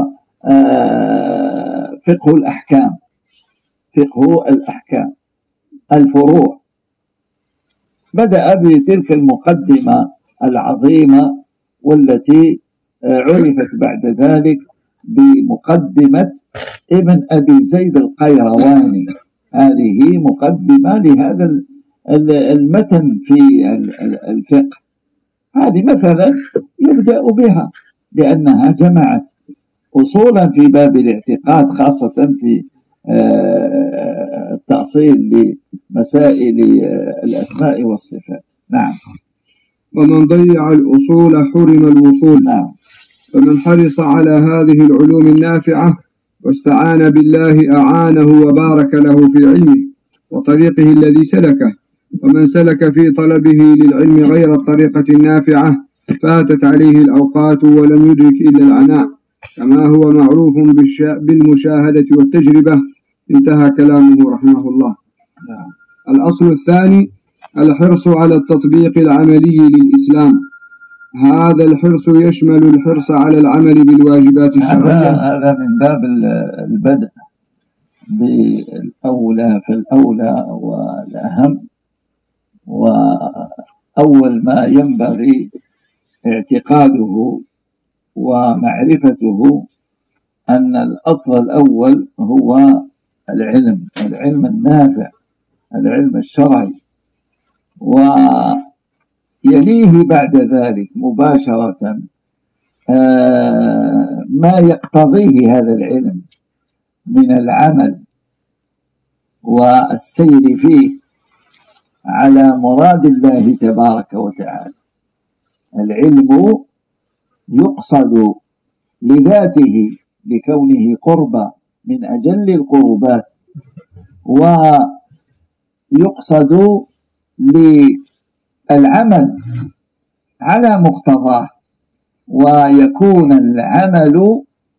فقه الأحكام فقه الأحكام الفروع. بدأ بتلك المقدمة العظيمة والتي عرفت بعد ذلك بمقدمة ابن أبي زيد القيرواني. هذه مقدمة لهذا المتن في الفقه. هذه مثلا يبدأ بها لأنها جمعت أصولا في باب الاعتقاد، خاصة في التأصيل لمسائل الأسماء والصفات. نعم. ومن ضيع الأصول حرم الوصول. نعم. فمن حرص على هذه العلوم النافعة واستعان بالله أعانه وبارك له في علمه وطريقه الذي سلكه. ومن سلك في طلبه للعلم غير الطريقة النافعة فاتت عليه الأوقات ولم يدرك إلا العناء، كما هو معروف بالمشاهدة والتجربة. انتهى كلامه رحمه الله. الأصل الثاني الحرص على التطبيق العملي للإسلام. هذا الحرص يشمل الحرص على العمل بالواجبات الشرعية. هذا من باب البدء بالأولى في الأولى والأهم. وأول ما ينبغي اعتقاده ومعرفته أن الأصل الأول هو العلم العلم النافع، العلم الشرعي، ويليه بعد ذلك مباشرة ما يقتضيه هذا العلم من العمل والسير فيه على مراد الله تبارك وتعالى. العلم يقصد لذاته لكونه قربة من أجل القربات، ويقصد للعمل على مقتضاه، ويكون العمل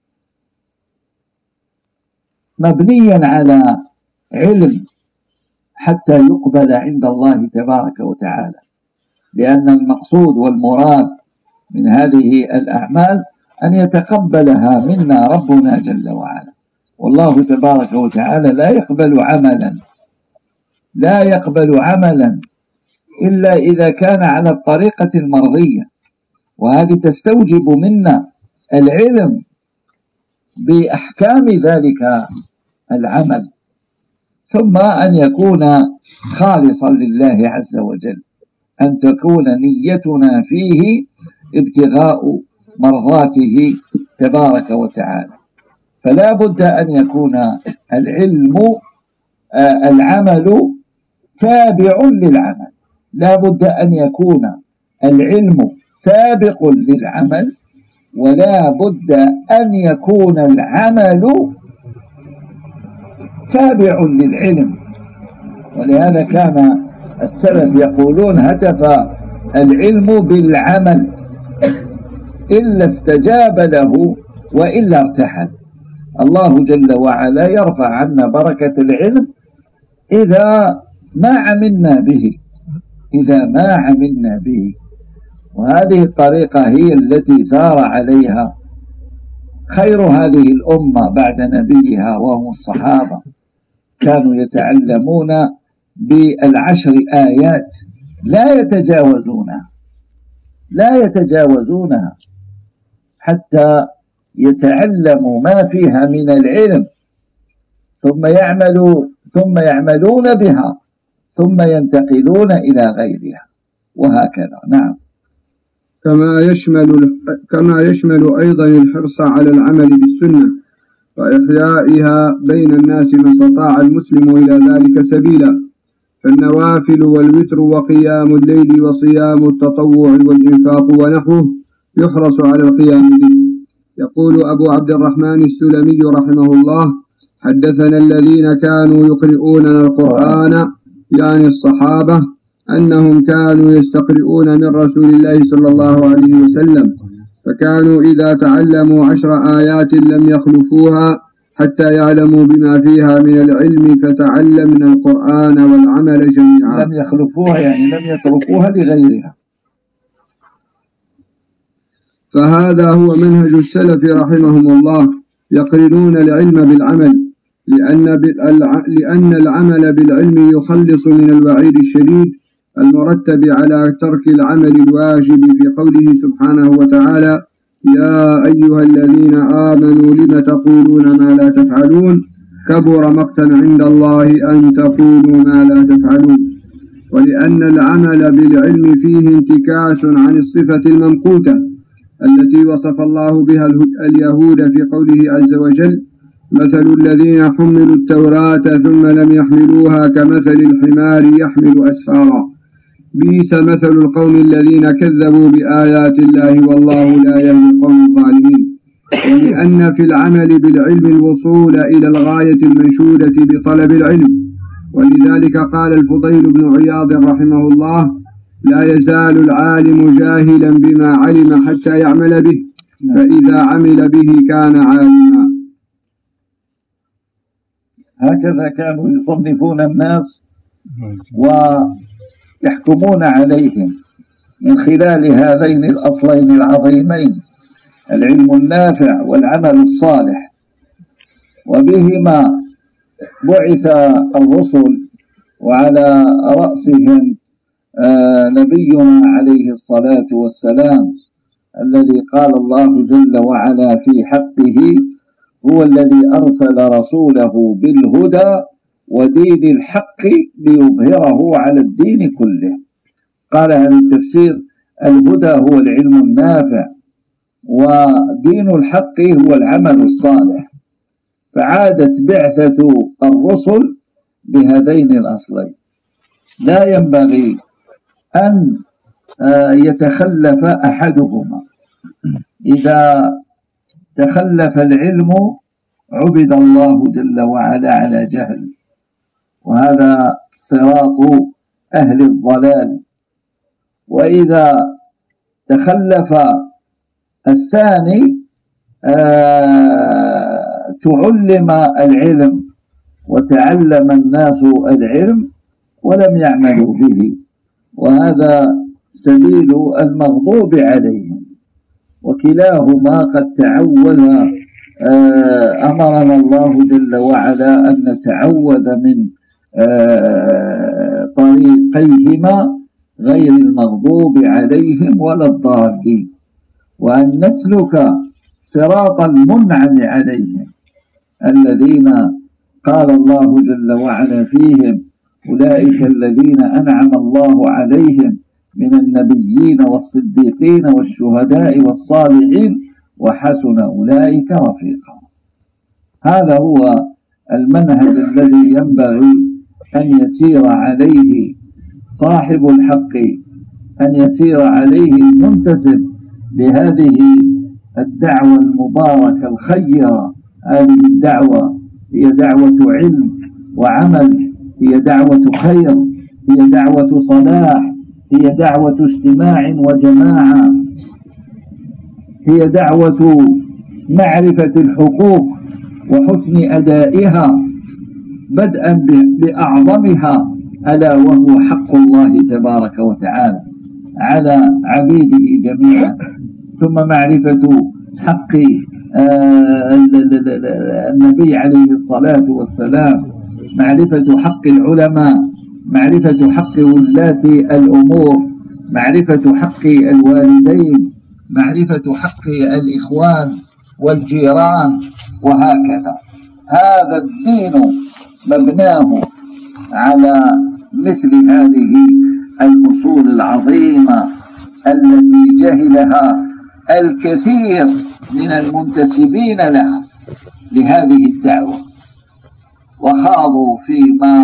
مبنيا على علم حتى يقبل عند الله تبارك وتعالى. لأن المقصود والمراد من هذه الأعمال أن يتقبلها منا ربنا جل وعلا. والله تبارك وتعالى لا يقبل عملا لا يقبل عملا إلا إذا كان على الطريقة المرضية، وهذه تستوجب منا العلم بأحكام ذلك العمل، ثم أن يكون خالصا لله عز وجل، أن تكون نيتنا فيه ابتغاء مرضاته تبارك وتعالى. فلا بد أن يكون العلم آه العمل تابع للعمل، لا بد أن يكون العلم سابق للعمل، ولا بد أن يكون العمل تابع للعلم. ولهذا كان السلف يقولون هتف العلم بالعمل، إلا استجاب له وإلا ارتحل. الله جل وعلا يرفع عنا بركة العلم إذا ما عملنا به إذا ما عملنا به وهذه الطريقة هي التي سار عليها خير هذه الأمة بعد نبيها وهم الصحابة. كانوا يتعلمون بالعشر آيات لا يتجاوزونها لا يتجاوزونها حتى يتعلموا ما فيها من العلم ثم يعملوا ثم يعملون بها ثم ينتقلون إلى غيرها وهكذا. نعم. كما يشمل كما يشمل أيضا الحرص على العمل بالسنة وإحيائها بين الناس من استطاع المسلم إلى ذلك سبيلا، فالنوافل والوتر وقيام الليل وصيام التطوع والإنفاق ونحوه يحرص على القيام به. يقول أبو عبد الرحمن السلمي رحمه الله: حدثنا الذين كانوا يقرؤوننا القرآن يعني الصحابة أنهم كانوا يستقرؤون من رسول الله صلى الله عليه وسلم، فكانوا إذا تعلموا عشر آيات لم يخلفوها حتى يعلموا بما فيها من العلم، فتعلمنا القرآن والعمل جميعا. لم يخلفوها يعني لم يتركوها لغيرها. فهذا هو منهج السلف رحمهم الله، يقرنون العلم بالعمل، لأن, لأن العمل بالعلم يخلص من الوعيد الشديد المرتب على ترك العمل الواجب في قوله سبحانه وتعالى: يا أيها الذين آمنوا لم تقولون ما لا تفعلون كبر مقتا عند الله أن تقولوا ما لا تفعلون. ولأن العمل بالعلم فيه انتكاس عن الصفة الممقوتة التي وصف الله بها اليهود في قوله عز وجل: مثل الذين حملوا التوراة ثم لم يحملوها كمثل الحمار يحمل أسفارا بئس مثل القوم الذين كذبوا بآيات الله والله لا يهدي القوم الظالمين. ولأن في العمل بالعلم الوصول إلى الغاية المنشودة بطلب العلم، ولذلك قال الفضيل بن عياض رحمه الله: لا يزال العالم جاهلا بما علم حتى يعمل به، فإذا عمل به كان عالما. هكذا كانوا يصنفون الناس ويحكمون عليهم من خلال هذين الأصلين العظيمين: العلم النافع والعمل الصالح. وبهما بعث الرسل وعلى رأسهم آه نبينا عليه الصلاة والسلام، الذي قال الله جل وعلا في حقه: هو الذي أرسل رسوله بالهدى ودين الحق ليظهره على الدين كله. قال أهل التفسير: الهدى هو العلم النافع، ودين الحق هو العمل الصالح. فعادت بعثة الرسل بهذين الأصلين. لا ينبغي أن يتخلف أحدهما. إذا تخلف العلم عبد الله جل وعلا على جهل، وهذا صراط أهل الضلال. وإذا تخلف الثاني آه تعلم العلم وتعلم الناس العلم ولم يعملوا به، وهذا سبيل المغضوب عليهم. وكلاهما قد تعوذ آه أمرنا الله جل وعلا أن نتعوذ من آه طريقيهما غير المغضوب عليهم ولا الضالين، وأن نسلك صراط المنعم عليهم الذين قال الله جل وعلا فيهم: أولئك الذين أنعم الله عليهم من النبيين والصديقين والشهداء والصالحين وحسن أولئك رفيقا. هذا هو المنهج الذي ينبغي أن يسير عليه صاحب الحق، أن يسير عليه المنتسب لهذه الدعوة المباركة الخيرة. هذه الدعوة هي دعوة علم وعمل، هي دعوة خير، هي دعوة صلاح، هي دعوة اجتماع وجماعة. هي دعوة معرفة الحقوق وحسن أدائها، بدءا بأعظمها ألا وهو حق الله تبارك وتعالى على عبيده جميعا، ثم معرفة حق النبي عليه الصلاة والسلام، معرفة حق العلماء، معرفة حق ولاة الأمور، معرفة حق الوالدين، معرفة حق الإخوان والجيران، وهكذا. هذا الدين مبناه على مثل هذه الأصول العظيمة التي جهلها الكثير من المنتسبين لها لهذه الدعوة، وخاضوا فيما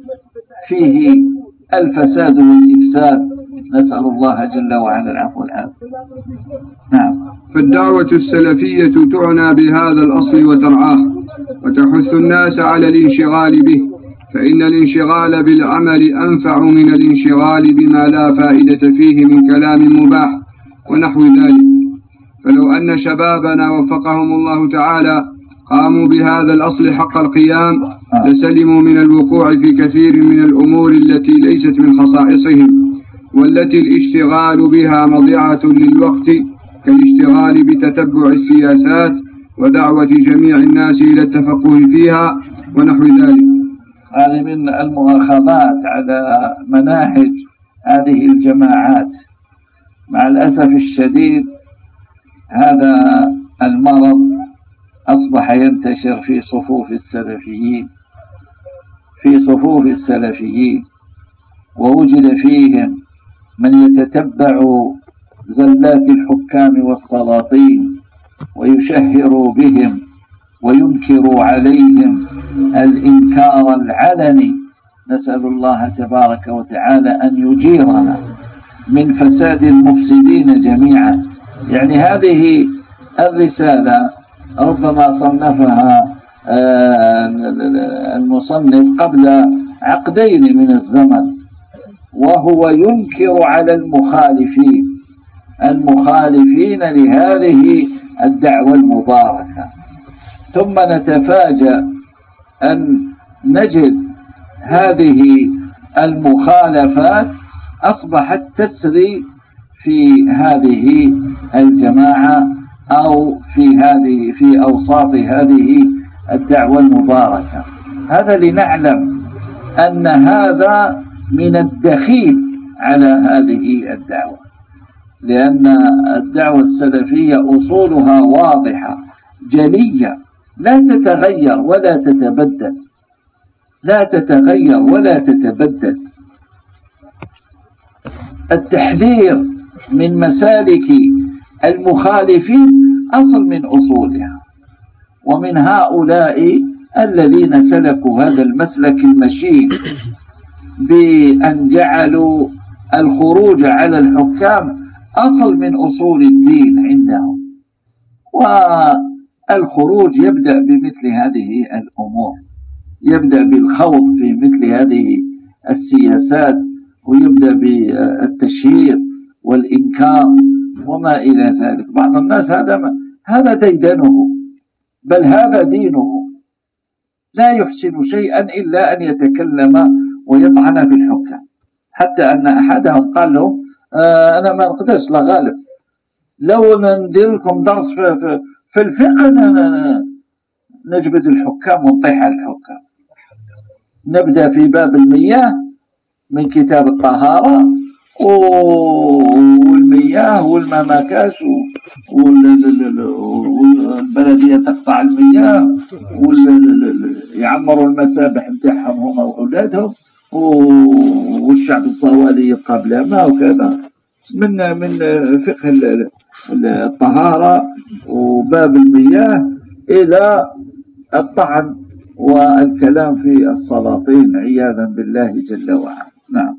فيه الفساد والإفساد، نسأل الله جل وعلا العفو والعافية. نعم. فالدعوة السلفية تعنى بهذا الأصل وترعاه، وتحث الناس على الانشغال به، فإن الانشغال بالعمل أنفع من الانشغال بما لا فائدة فيه من كلام مباح ونحو ذلك. فلو أن شبابنا وفقهم الله تعالى قاموا بهذا الأصل حق القيام لسلموا من الوقوع في كثير من الأمور التي ليست من خصائصهم، والتي الاشتغال بها مضيعة للوقت، كالاشتغال بتتبع السياسات ودعوة جميع الناس إلى التفقه فيها ونحو ذلك. هذه من المؤاخذات على مناهج هذه الجماعات. مع الأسف الشديد هذا المرض أصبح ينتشر في صفوف السلفيين في صفوف السلفيين ووجد فيهم من يتتبع زلات الحكام والسلاطين ويشهر بهم وينكر عليهم الإنكار العلني. نسأل الله تبارك وتعالى أن يجيرنا من فساد المفسدين جميعا. يعني هذه الرسالة ربما صنفها المصنف قبل عقدين من الزمن، وهو ينكر على المخالفين المخالفين لهذه الدعوة المباركة. ثم نتفاجأ أن نجد هذه المخالفات أصبحت تسري في هذه الجماعة أو في هذه في أوساط هذه الدعوة المباركة. هذا لنعلم أن هذا من الدخيل على هذه الدعوة، لأن الدعوة السلفية أصولها واضحة جلية، لا تتغير ولا تتبدل لا تتغير ولا تتبدل. التحذير من مسالك المخالفين أصل من أصولها، ومن هؤلاء الذين سلكوا هذا المسلك المشين بأن جعلوا الخروج على الحكام أصل من أصول الدين عندهم. والخروج يبدأ بمثل هذه الأمور، يبدأ بالخوض في مثل هذه السياسات، ويبدأ بالتشهير والإنكار وما إلى ذلك. بعض الناس هذا هذا ديدنه، بل هذا دينه، لا يحسن شيئا إلا أن يتكلم ويطعن في الحكام. حتى أن أحدهم قال له آه أنا ما نقدرش لا غالب، لو ندير لكم درس في, في, في الفقه نجبد الحكام ونطيح على الحكام. نبدأ في باب المياه من كتاب الطهارة والمياه والماء ما كاش والبلدية تقطع المياه ويعمروا المسابح نتاعهم هما وأولادهم والشعب الصوالي يبقى بلا ماء وكذا. من من فقه الطهارة وباب المياه إلى الطعن والكلام في السلاطين عياذا بالله جل وعلا. نعم.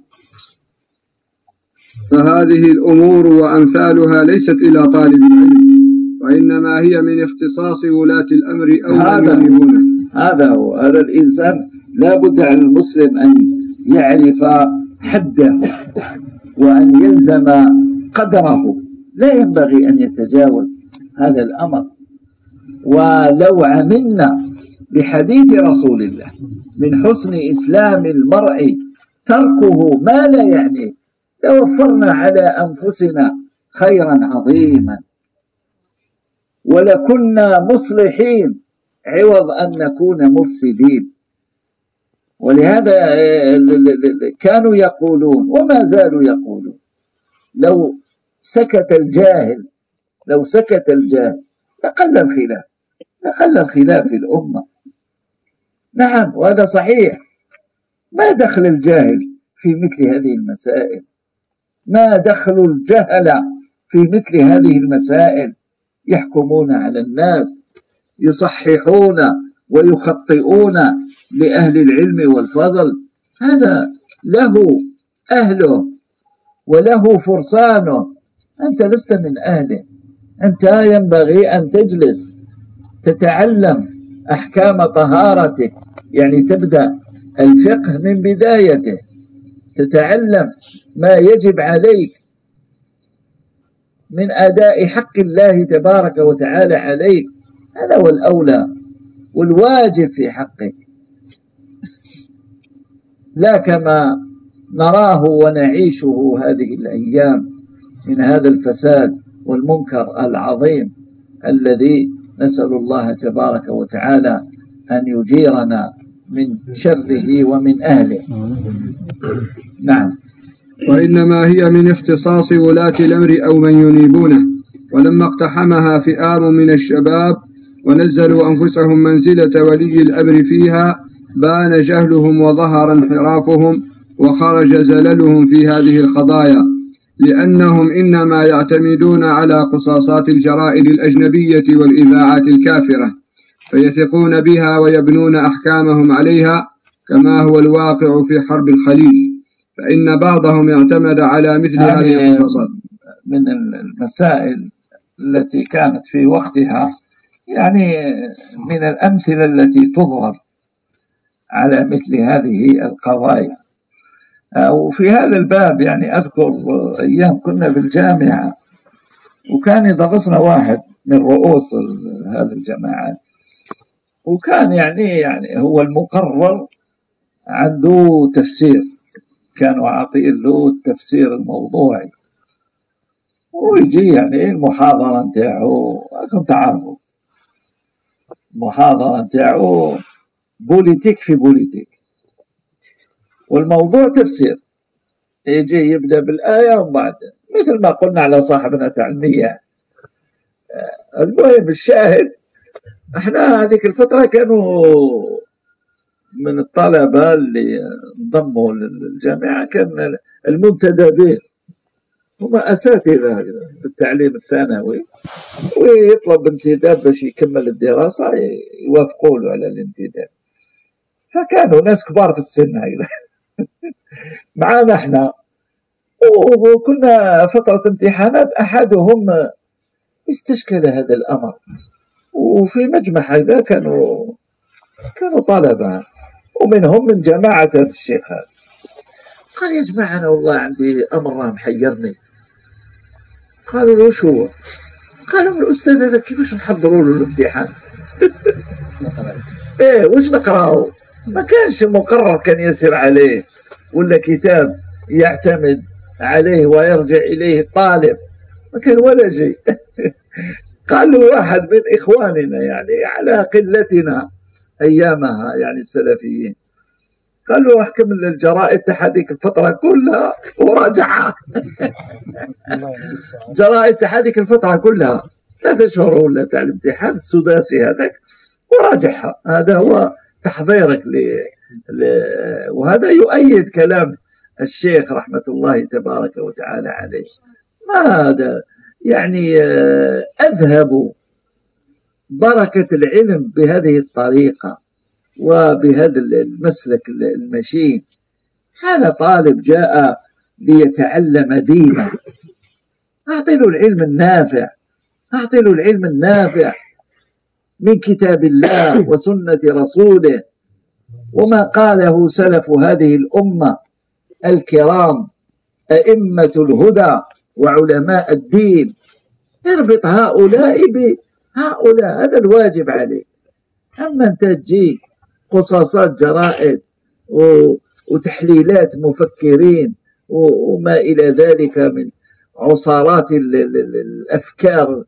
فهذه الأمور وأمثالها ليست إلى طالب العلم، وإنما هي من اختصاص ولاة الأمر أو من يليهونه. هذا هو. هذا الإنسان لا بد على المسلم أن يعرف حده وأن يلزم قدره، لا ينبغي أن يتجاوز هذا الأمر. ولو عملنا بحديث رسول الله من حسن إسلام المرء تركه ما لا يعنيه لوفرنا على أنفسنا خيرا عظيما ولكنا مصلحين عوض أن نكون مفسدين. ولهذا كانوا يقولون وما زالوا يقولون لو سكت الجاهل لو سكت الجاهل لقل الخلاف لقل الخلاف في الأمة. نعم وهذا صحيح. ما دخل الجاهل في مثل هذه المسائل؟ ما دخل الجهل في مثل هذه المسائل؟ يحكمون على الناس، يصححون ويخطئون لأهل العلم والفضل. هذا له أهله وله فرسانه. أنت لست من أهله. أنت ينبغي أن تجلس تتعلم أحكام طهارتك، يعني تبدأ الفقه من بدايته، تتعلم ما يجب عليك من أداء حق الله تبارك وتعالى عليك. هذا هو الأولى والواجب في حقك، لا كما نراه ونعيشه هذه الأيام من هذا الفساد والمنكر العظيم الذي نسأل الله تبارك وتعالى أن يجيرنا من شره ومن أهله. نعم. وإنما هي من اختصاص ولاة الأمر أو من ينيبونه. ولما اقتحمها فئام من الشباب ونزلوا أنفسهم منزلة ولي الأمر فيها بان جهلهم وظهر انحرافهم وخرج زللهم في هذه القضايا، لأنهم إنما يعتمدون على قصاصات الجرائد الأجنبية والإذاعات الكافرة فيثقون بها ويبنون أحكامهم عليها، كما هو الواقع في حرب الخليج، فإن بعضهم اعتمد على مثل هذه القصاصات. من المسائل التي كانت في وقتها يعني من الأمثلة التي تضرب على مثل هذه القضايا. وفي هذا الباب يعني أذكر أيام كنا بالجامعة وكان يدرسنا واحد من رؤوس هذه الجماعات، وكان يعني يعني هو المقرر عنده تفسير، كانوا عاطين له التفسير الموضوعي، ويجي يعني المحاضرة نتاعه كنت أعرفه المحاضرة نتاعه بوليتيك في بوليتيك، والموضوع تفسير. يجي يبدأ بالآية وبعد مثل ما قلنا على صاحبنا تعلمية. المهم الشاهد احنا هذيك الفترة كانوا من الطلبة اللي انضموا للجامعة كان المنتدبين هم أساتذة في التعليم الثانوي، ويطلب انتداب باش يكمل الدراسة يوافقوا له على الانتداب. فكانوا ناس كبار في السن هيدا معانا احنا، وكنا فترة امتحانات أحدهم استشكل هذا الأمر، وفي مجمع هذا كانوا كانوا طلبة ومنهم من جماعة هذا الشيخ هذا. قال يا جماعة أنا والله عندي أمر راه محيرني. قالوا له شو هو؟ قالوا الأستاذ هذا كيفاش نحضروا له الامتحان؟ ايه وش نقرأه؟ ما كانش مقرر كان يسير عليه ولا كتاب يعتمد عليه ويرجع إليه الطالب، ما كان ولا شيء. قال له واحد من إخواننا يعني على قلتنا أيامها يعني السلفيين، قال له احكم الجرائد تحديك الفترة كلها وراجعها. جرائد تحديك الفترة كلها ثلاثة شهور ولا تاع الامتحان السداسي هذاك وراجعها. هذا هو تحضيرك ل... ل... وهذا يؤيد كلام الشيخ رحمة الله تبارك وتعالى عليه. ما هذا يعني أذهب بركة العلم بهذه الطريقة وبهذا المسلك المشين. هذا طالب جاء ليتعلم دينه، أعطي له العلم النافع، أعطي له العلم النافع من كتاب الله وسنة رسوله وما قاله سلف هذه الأمة الكرام أئمة الهدى وعلماء الدين. اربط هؤلاء بهؤلاء، هذا الواجب عليك. أما أنت تجي قصاصات جرائد وتحليلات مفكرين وما إلى ذلك من عصارات الأفكار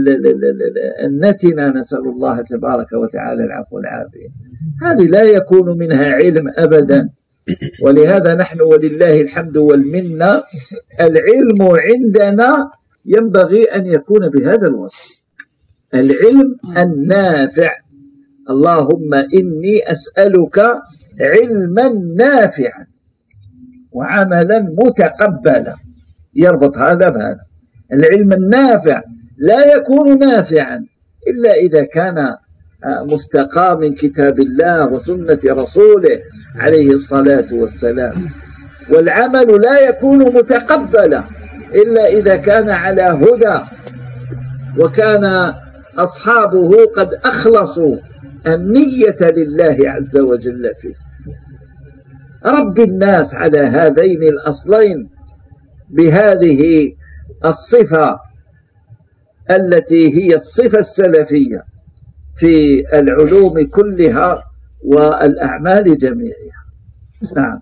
النتنة، نسأل الله تبارك وتعالى العفو والعافية، هذه لا يكون منها علم أبدا. ولهذا نحن ولله الحمد والمنة العلم عندنا ينبغي أن يكون بهذا الوصف، العلم النافع. اللهم إني أسألك علما نافعا وعملا متقبلا، يربط هذا بهذا. العلم النافع لا يكون نافعا إلا إذا كان مستقى من كتاب الله وسنة رسوله عليه الصلاة والسلام، والعمل لا يكون متقبلا إلا إذا كان على هدى وكان أصحابه قد أخلصوا النية لله عز وجل فيه. رب الناس على هذين الأصلين بهذه الصفة التي هي الصفة السلفية في العلوم كلها والأعمال جميعها. نعم.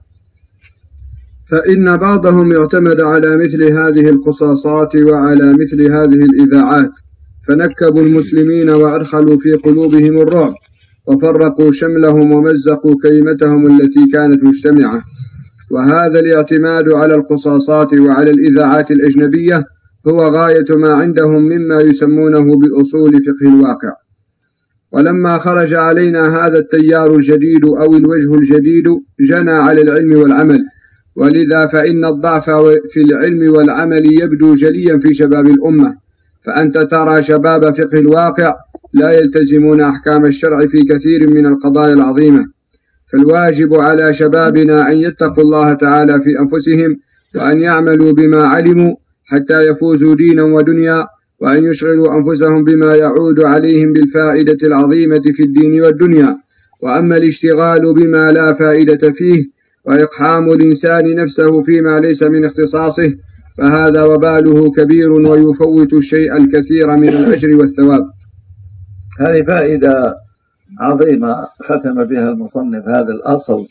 فإن بعضهم اعتمد على مثل هذه القصاصات وعلى مثل هذه الإذاعات، فنكبوا المسلمين وأدخلوا في قلوبهم الرعب، وفرقوا شملهم ومزقوا كلمتهم التي كانت مجتمعة. وهذا الاعتماد على القصاصات وعلى الإذاعات الأجنبية هو غاية ما عندهم مما يسمونه بأصول فقه الواقع. ولما خرج علينا هذا التيار الجديد أو الوجه الجديد جنى على العلم والعمل، ولذا فإن الضعف في العلم والعمل يبدو جليا في شباب الأمة. فأنت ترى شباب فقه الواقع لا يلتزمون أحكام الشرع في كثير من القضايا العظيمة. فالواجب على شبابنا أن يتقوا الله تعالى في أنفسهم، وأن يعملوا بما علموا حتى يفوزوا دينا ودنيا، وأن يشغلوا أنفسهم بما يعود عليهم بالفائدة العظيمة في الدين والدنيا. وأما الاشتغال بما لا فائدة فيه وإقحام الإنسان نفسه فيما ليس من اختصاصه فهذا وباله كبير ويفوت الشيء الكثير من الأجر والثواب. هذه فائدة عظيمة ختم بها المصنف هذا الأصل،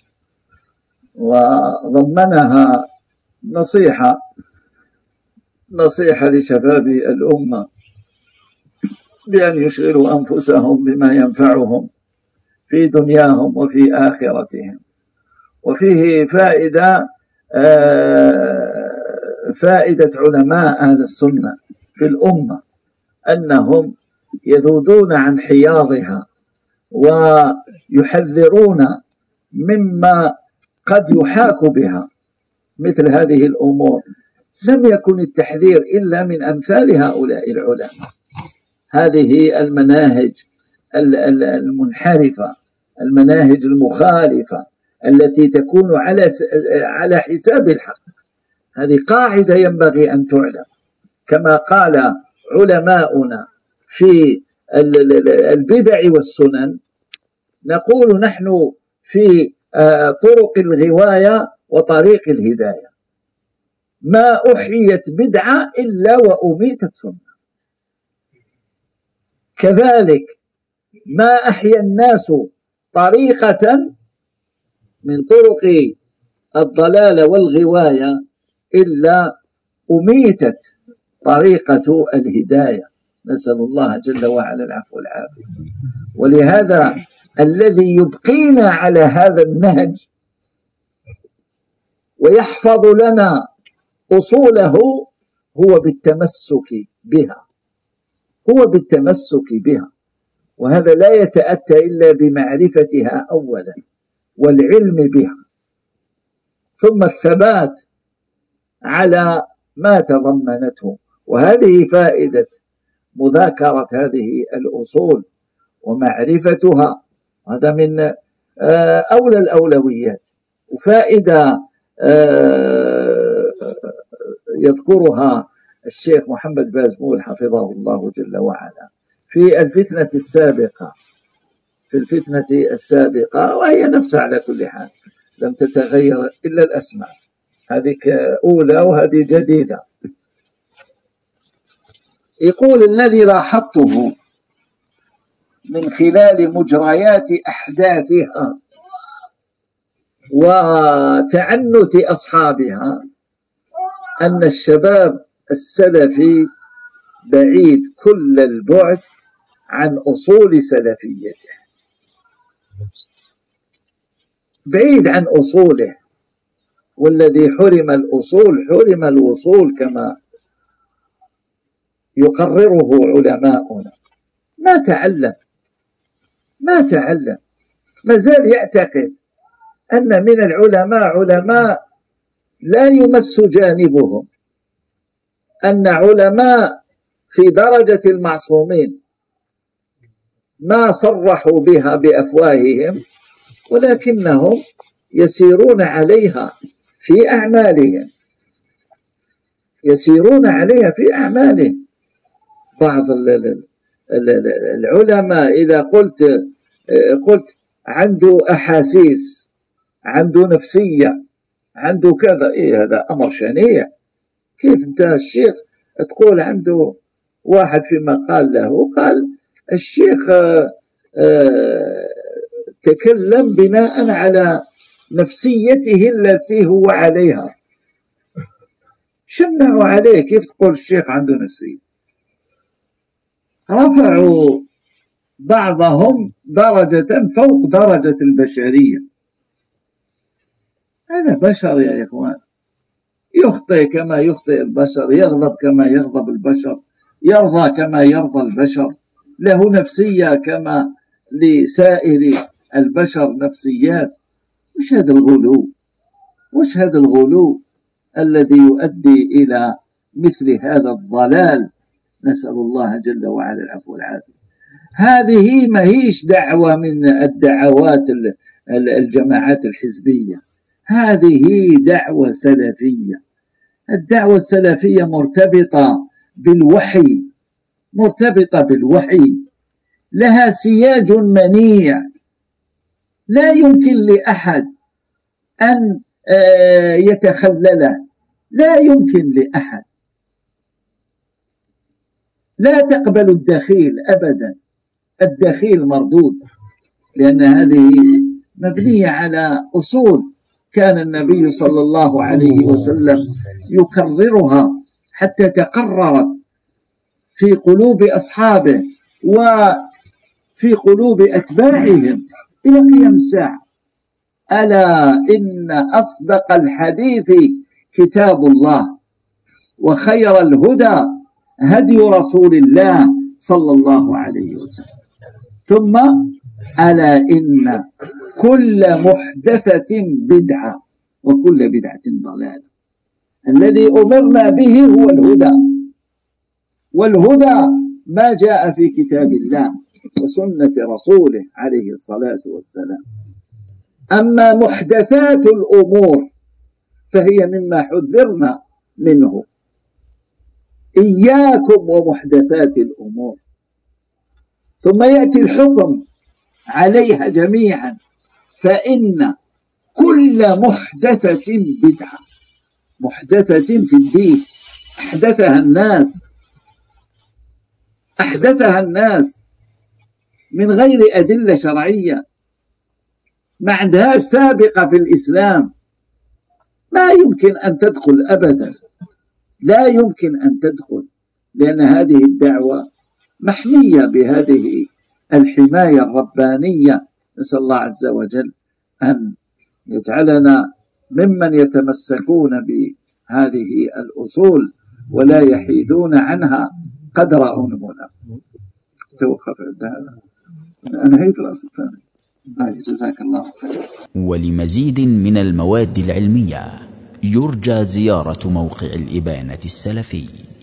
وضمنها نصيحة نصيحة لشباب الأمة بأن يشغلوا أنفسهم بما ينفعهم في دنياهم وفي آخرتهم. وفيه فائدة فائدة علماء أهل السنة في الأمة أنهم يذودون عن حياضها ويحذرون مما قد يحاك بها مثل هذه الأمور. لم يكن التحذير إلا من أمثال هؤلاء العلماء. هذه المناهج المنحرفة، المناهج المخالفة التي تكون على على حساب الحق، هذه قاعدة ينبغي أن تعلم. كما قال علماؤنا في البدع والسنن، نقول نحن في طرق الغواية وطريق الهداية ما أحيت بدعة إلا وأميتت سنة. كذلك ما أحيا الناس طريقة من طرق الضلال والغواية إلا أميتت طريقة الهداية. نسأل الله جل وعلا العفو والعافية. ولهذا الذي يبقينا على هذا النهج ويحفظ لنا أصوله هو بالتمسك بها، هو بالتمسك بها. وهذا لا يتأتى إلا بمعرفتها أولا والعلم بها، ثم الثبات على ما تضمنته. وهذه فائدة مذاكرة هذه الأصول ومعرفتها، هذا من أولى الأولويات. وفائدة يذكرها الشيخ محمد بازمول حفظه الله جل وعلا في الفتنة السابقة في الفتنة السابقة وهي نفسها على كل حال لم تتغير إلا الأسماء، هذه أولى وهذه جديدة. يقول الذي لاحظته من خلال مجريات أحداثها وتعنت أصحابها أن الشباب السلفي بعيد كل البعد عن أصول سلفيته، بعيد عن أصوله، والذي حرم الأصول حرم الوصول كما يقرره علماؤنا. ما تعلم ما تعلم ما زال يعتقد أن من العلماء علماء لا يمس جانبهم، أن علماء في درجة المعصومين ما صرحوا بها بأفواههم، ولكنهم يسيرون عليها في أعمالهم يسيرون عليها في أعمالهم. بعض العلماء إذا قلت قلت عنده أحاسيس، عنده نفسية، عنده كذا، إيه هذا أمر شنيع. كيف أنت الشيخ تقول عنده واحد فيما قال له قال الشيخ تكلم بناء على نفسيته التي هو عليها، شنعوا عليه. كيف تقول الشيخ عنده نفسية؟ رفعوا بعضهم درجة فوق درجة البشرية. هذا بشر يا إخوان، يخطئ كما يخطئ البشر، يغضب كما يغضب البشر، يرضى كما يرضى البشر، له نفسية كما لسائر البشر نفسيات. وش هذا الغلو؟ وش هذا الغلو الذي يؤدي إلى مثل هذا الضلال؟ نسأل الله جل وعلا العفو والعافية. هذه ما هيش دعوة من الدعوات الجماعات الحزبية، هذه دعوة سلفية. الدعوة السلفية مرتبطة بالوحي، مرتبطة بالوحي، لها سياج منيع، لا يمكن لأحد أن يتخلله، لا يمكن لأحد. لا تقبل الدخيل أبدا، الدخيل مردود، لأن هذه مبنية على أصول كان النبي صلى الله عليه وسلم يكررها حتى تقررت في قلوب أصحابه وفي قلوب أتباعهم إلى قيام الساعة. ألا إن أصدق الحديث كتاب الله، وخير الهدى هدي رسول الله صلى الله عليه وسلم. ثم ألا إن كل محدثة بدعة وكل بدعة ضلالة. الذي أمرنا به هو الهدى، والهدى ما جاء في كتاب الله وسنة رسوله عليه الصلاة والسلام. أما محدثات الأمور فهي مما حذرنا منه. إياكم ومحدثات الأمور. ثم يأتي الحكم عليها جميعا، فإن كل محدثة بدعة، محدثة في الدين أحدثها الناس أحدثها الناس من غير أدلة شرعية، ما عندها سابقة في الإسلام، ما يمكن أن تدخل أبدا، لا يمكن أن تدخل، لأن هذه الدعوة محمية بهذه الحماية الربانية. نسأل الله عز وجل أن يجعلنا ممن يتمسكون بهذه الأصول ولا يحيدون عنها قدر أنمنا. توقف عند هذا، أنهيت الأصل الثاني. آه جزاك الله خير. ولمزيد من المواد العلمية يرجى زيارة موقع الإبانة السلفي.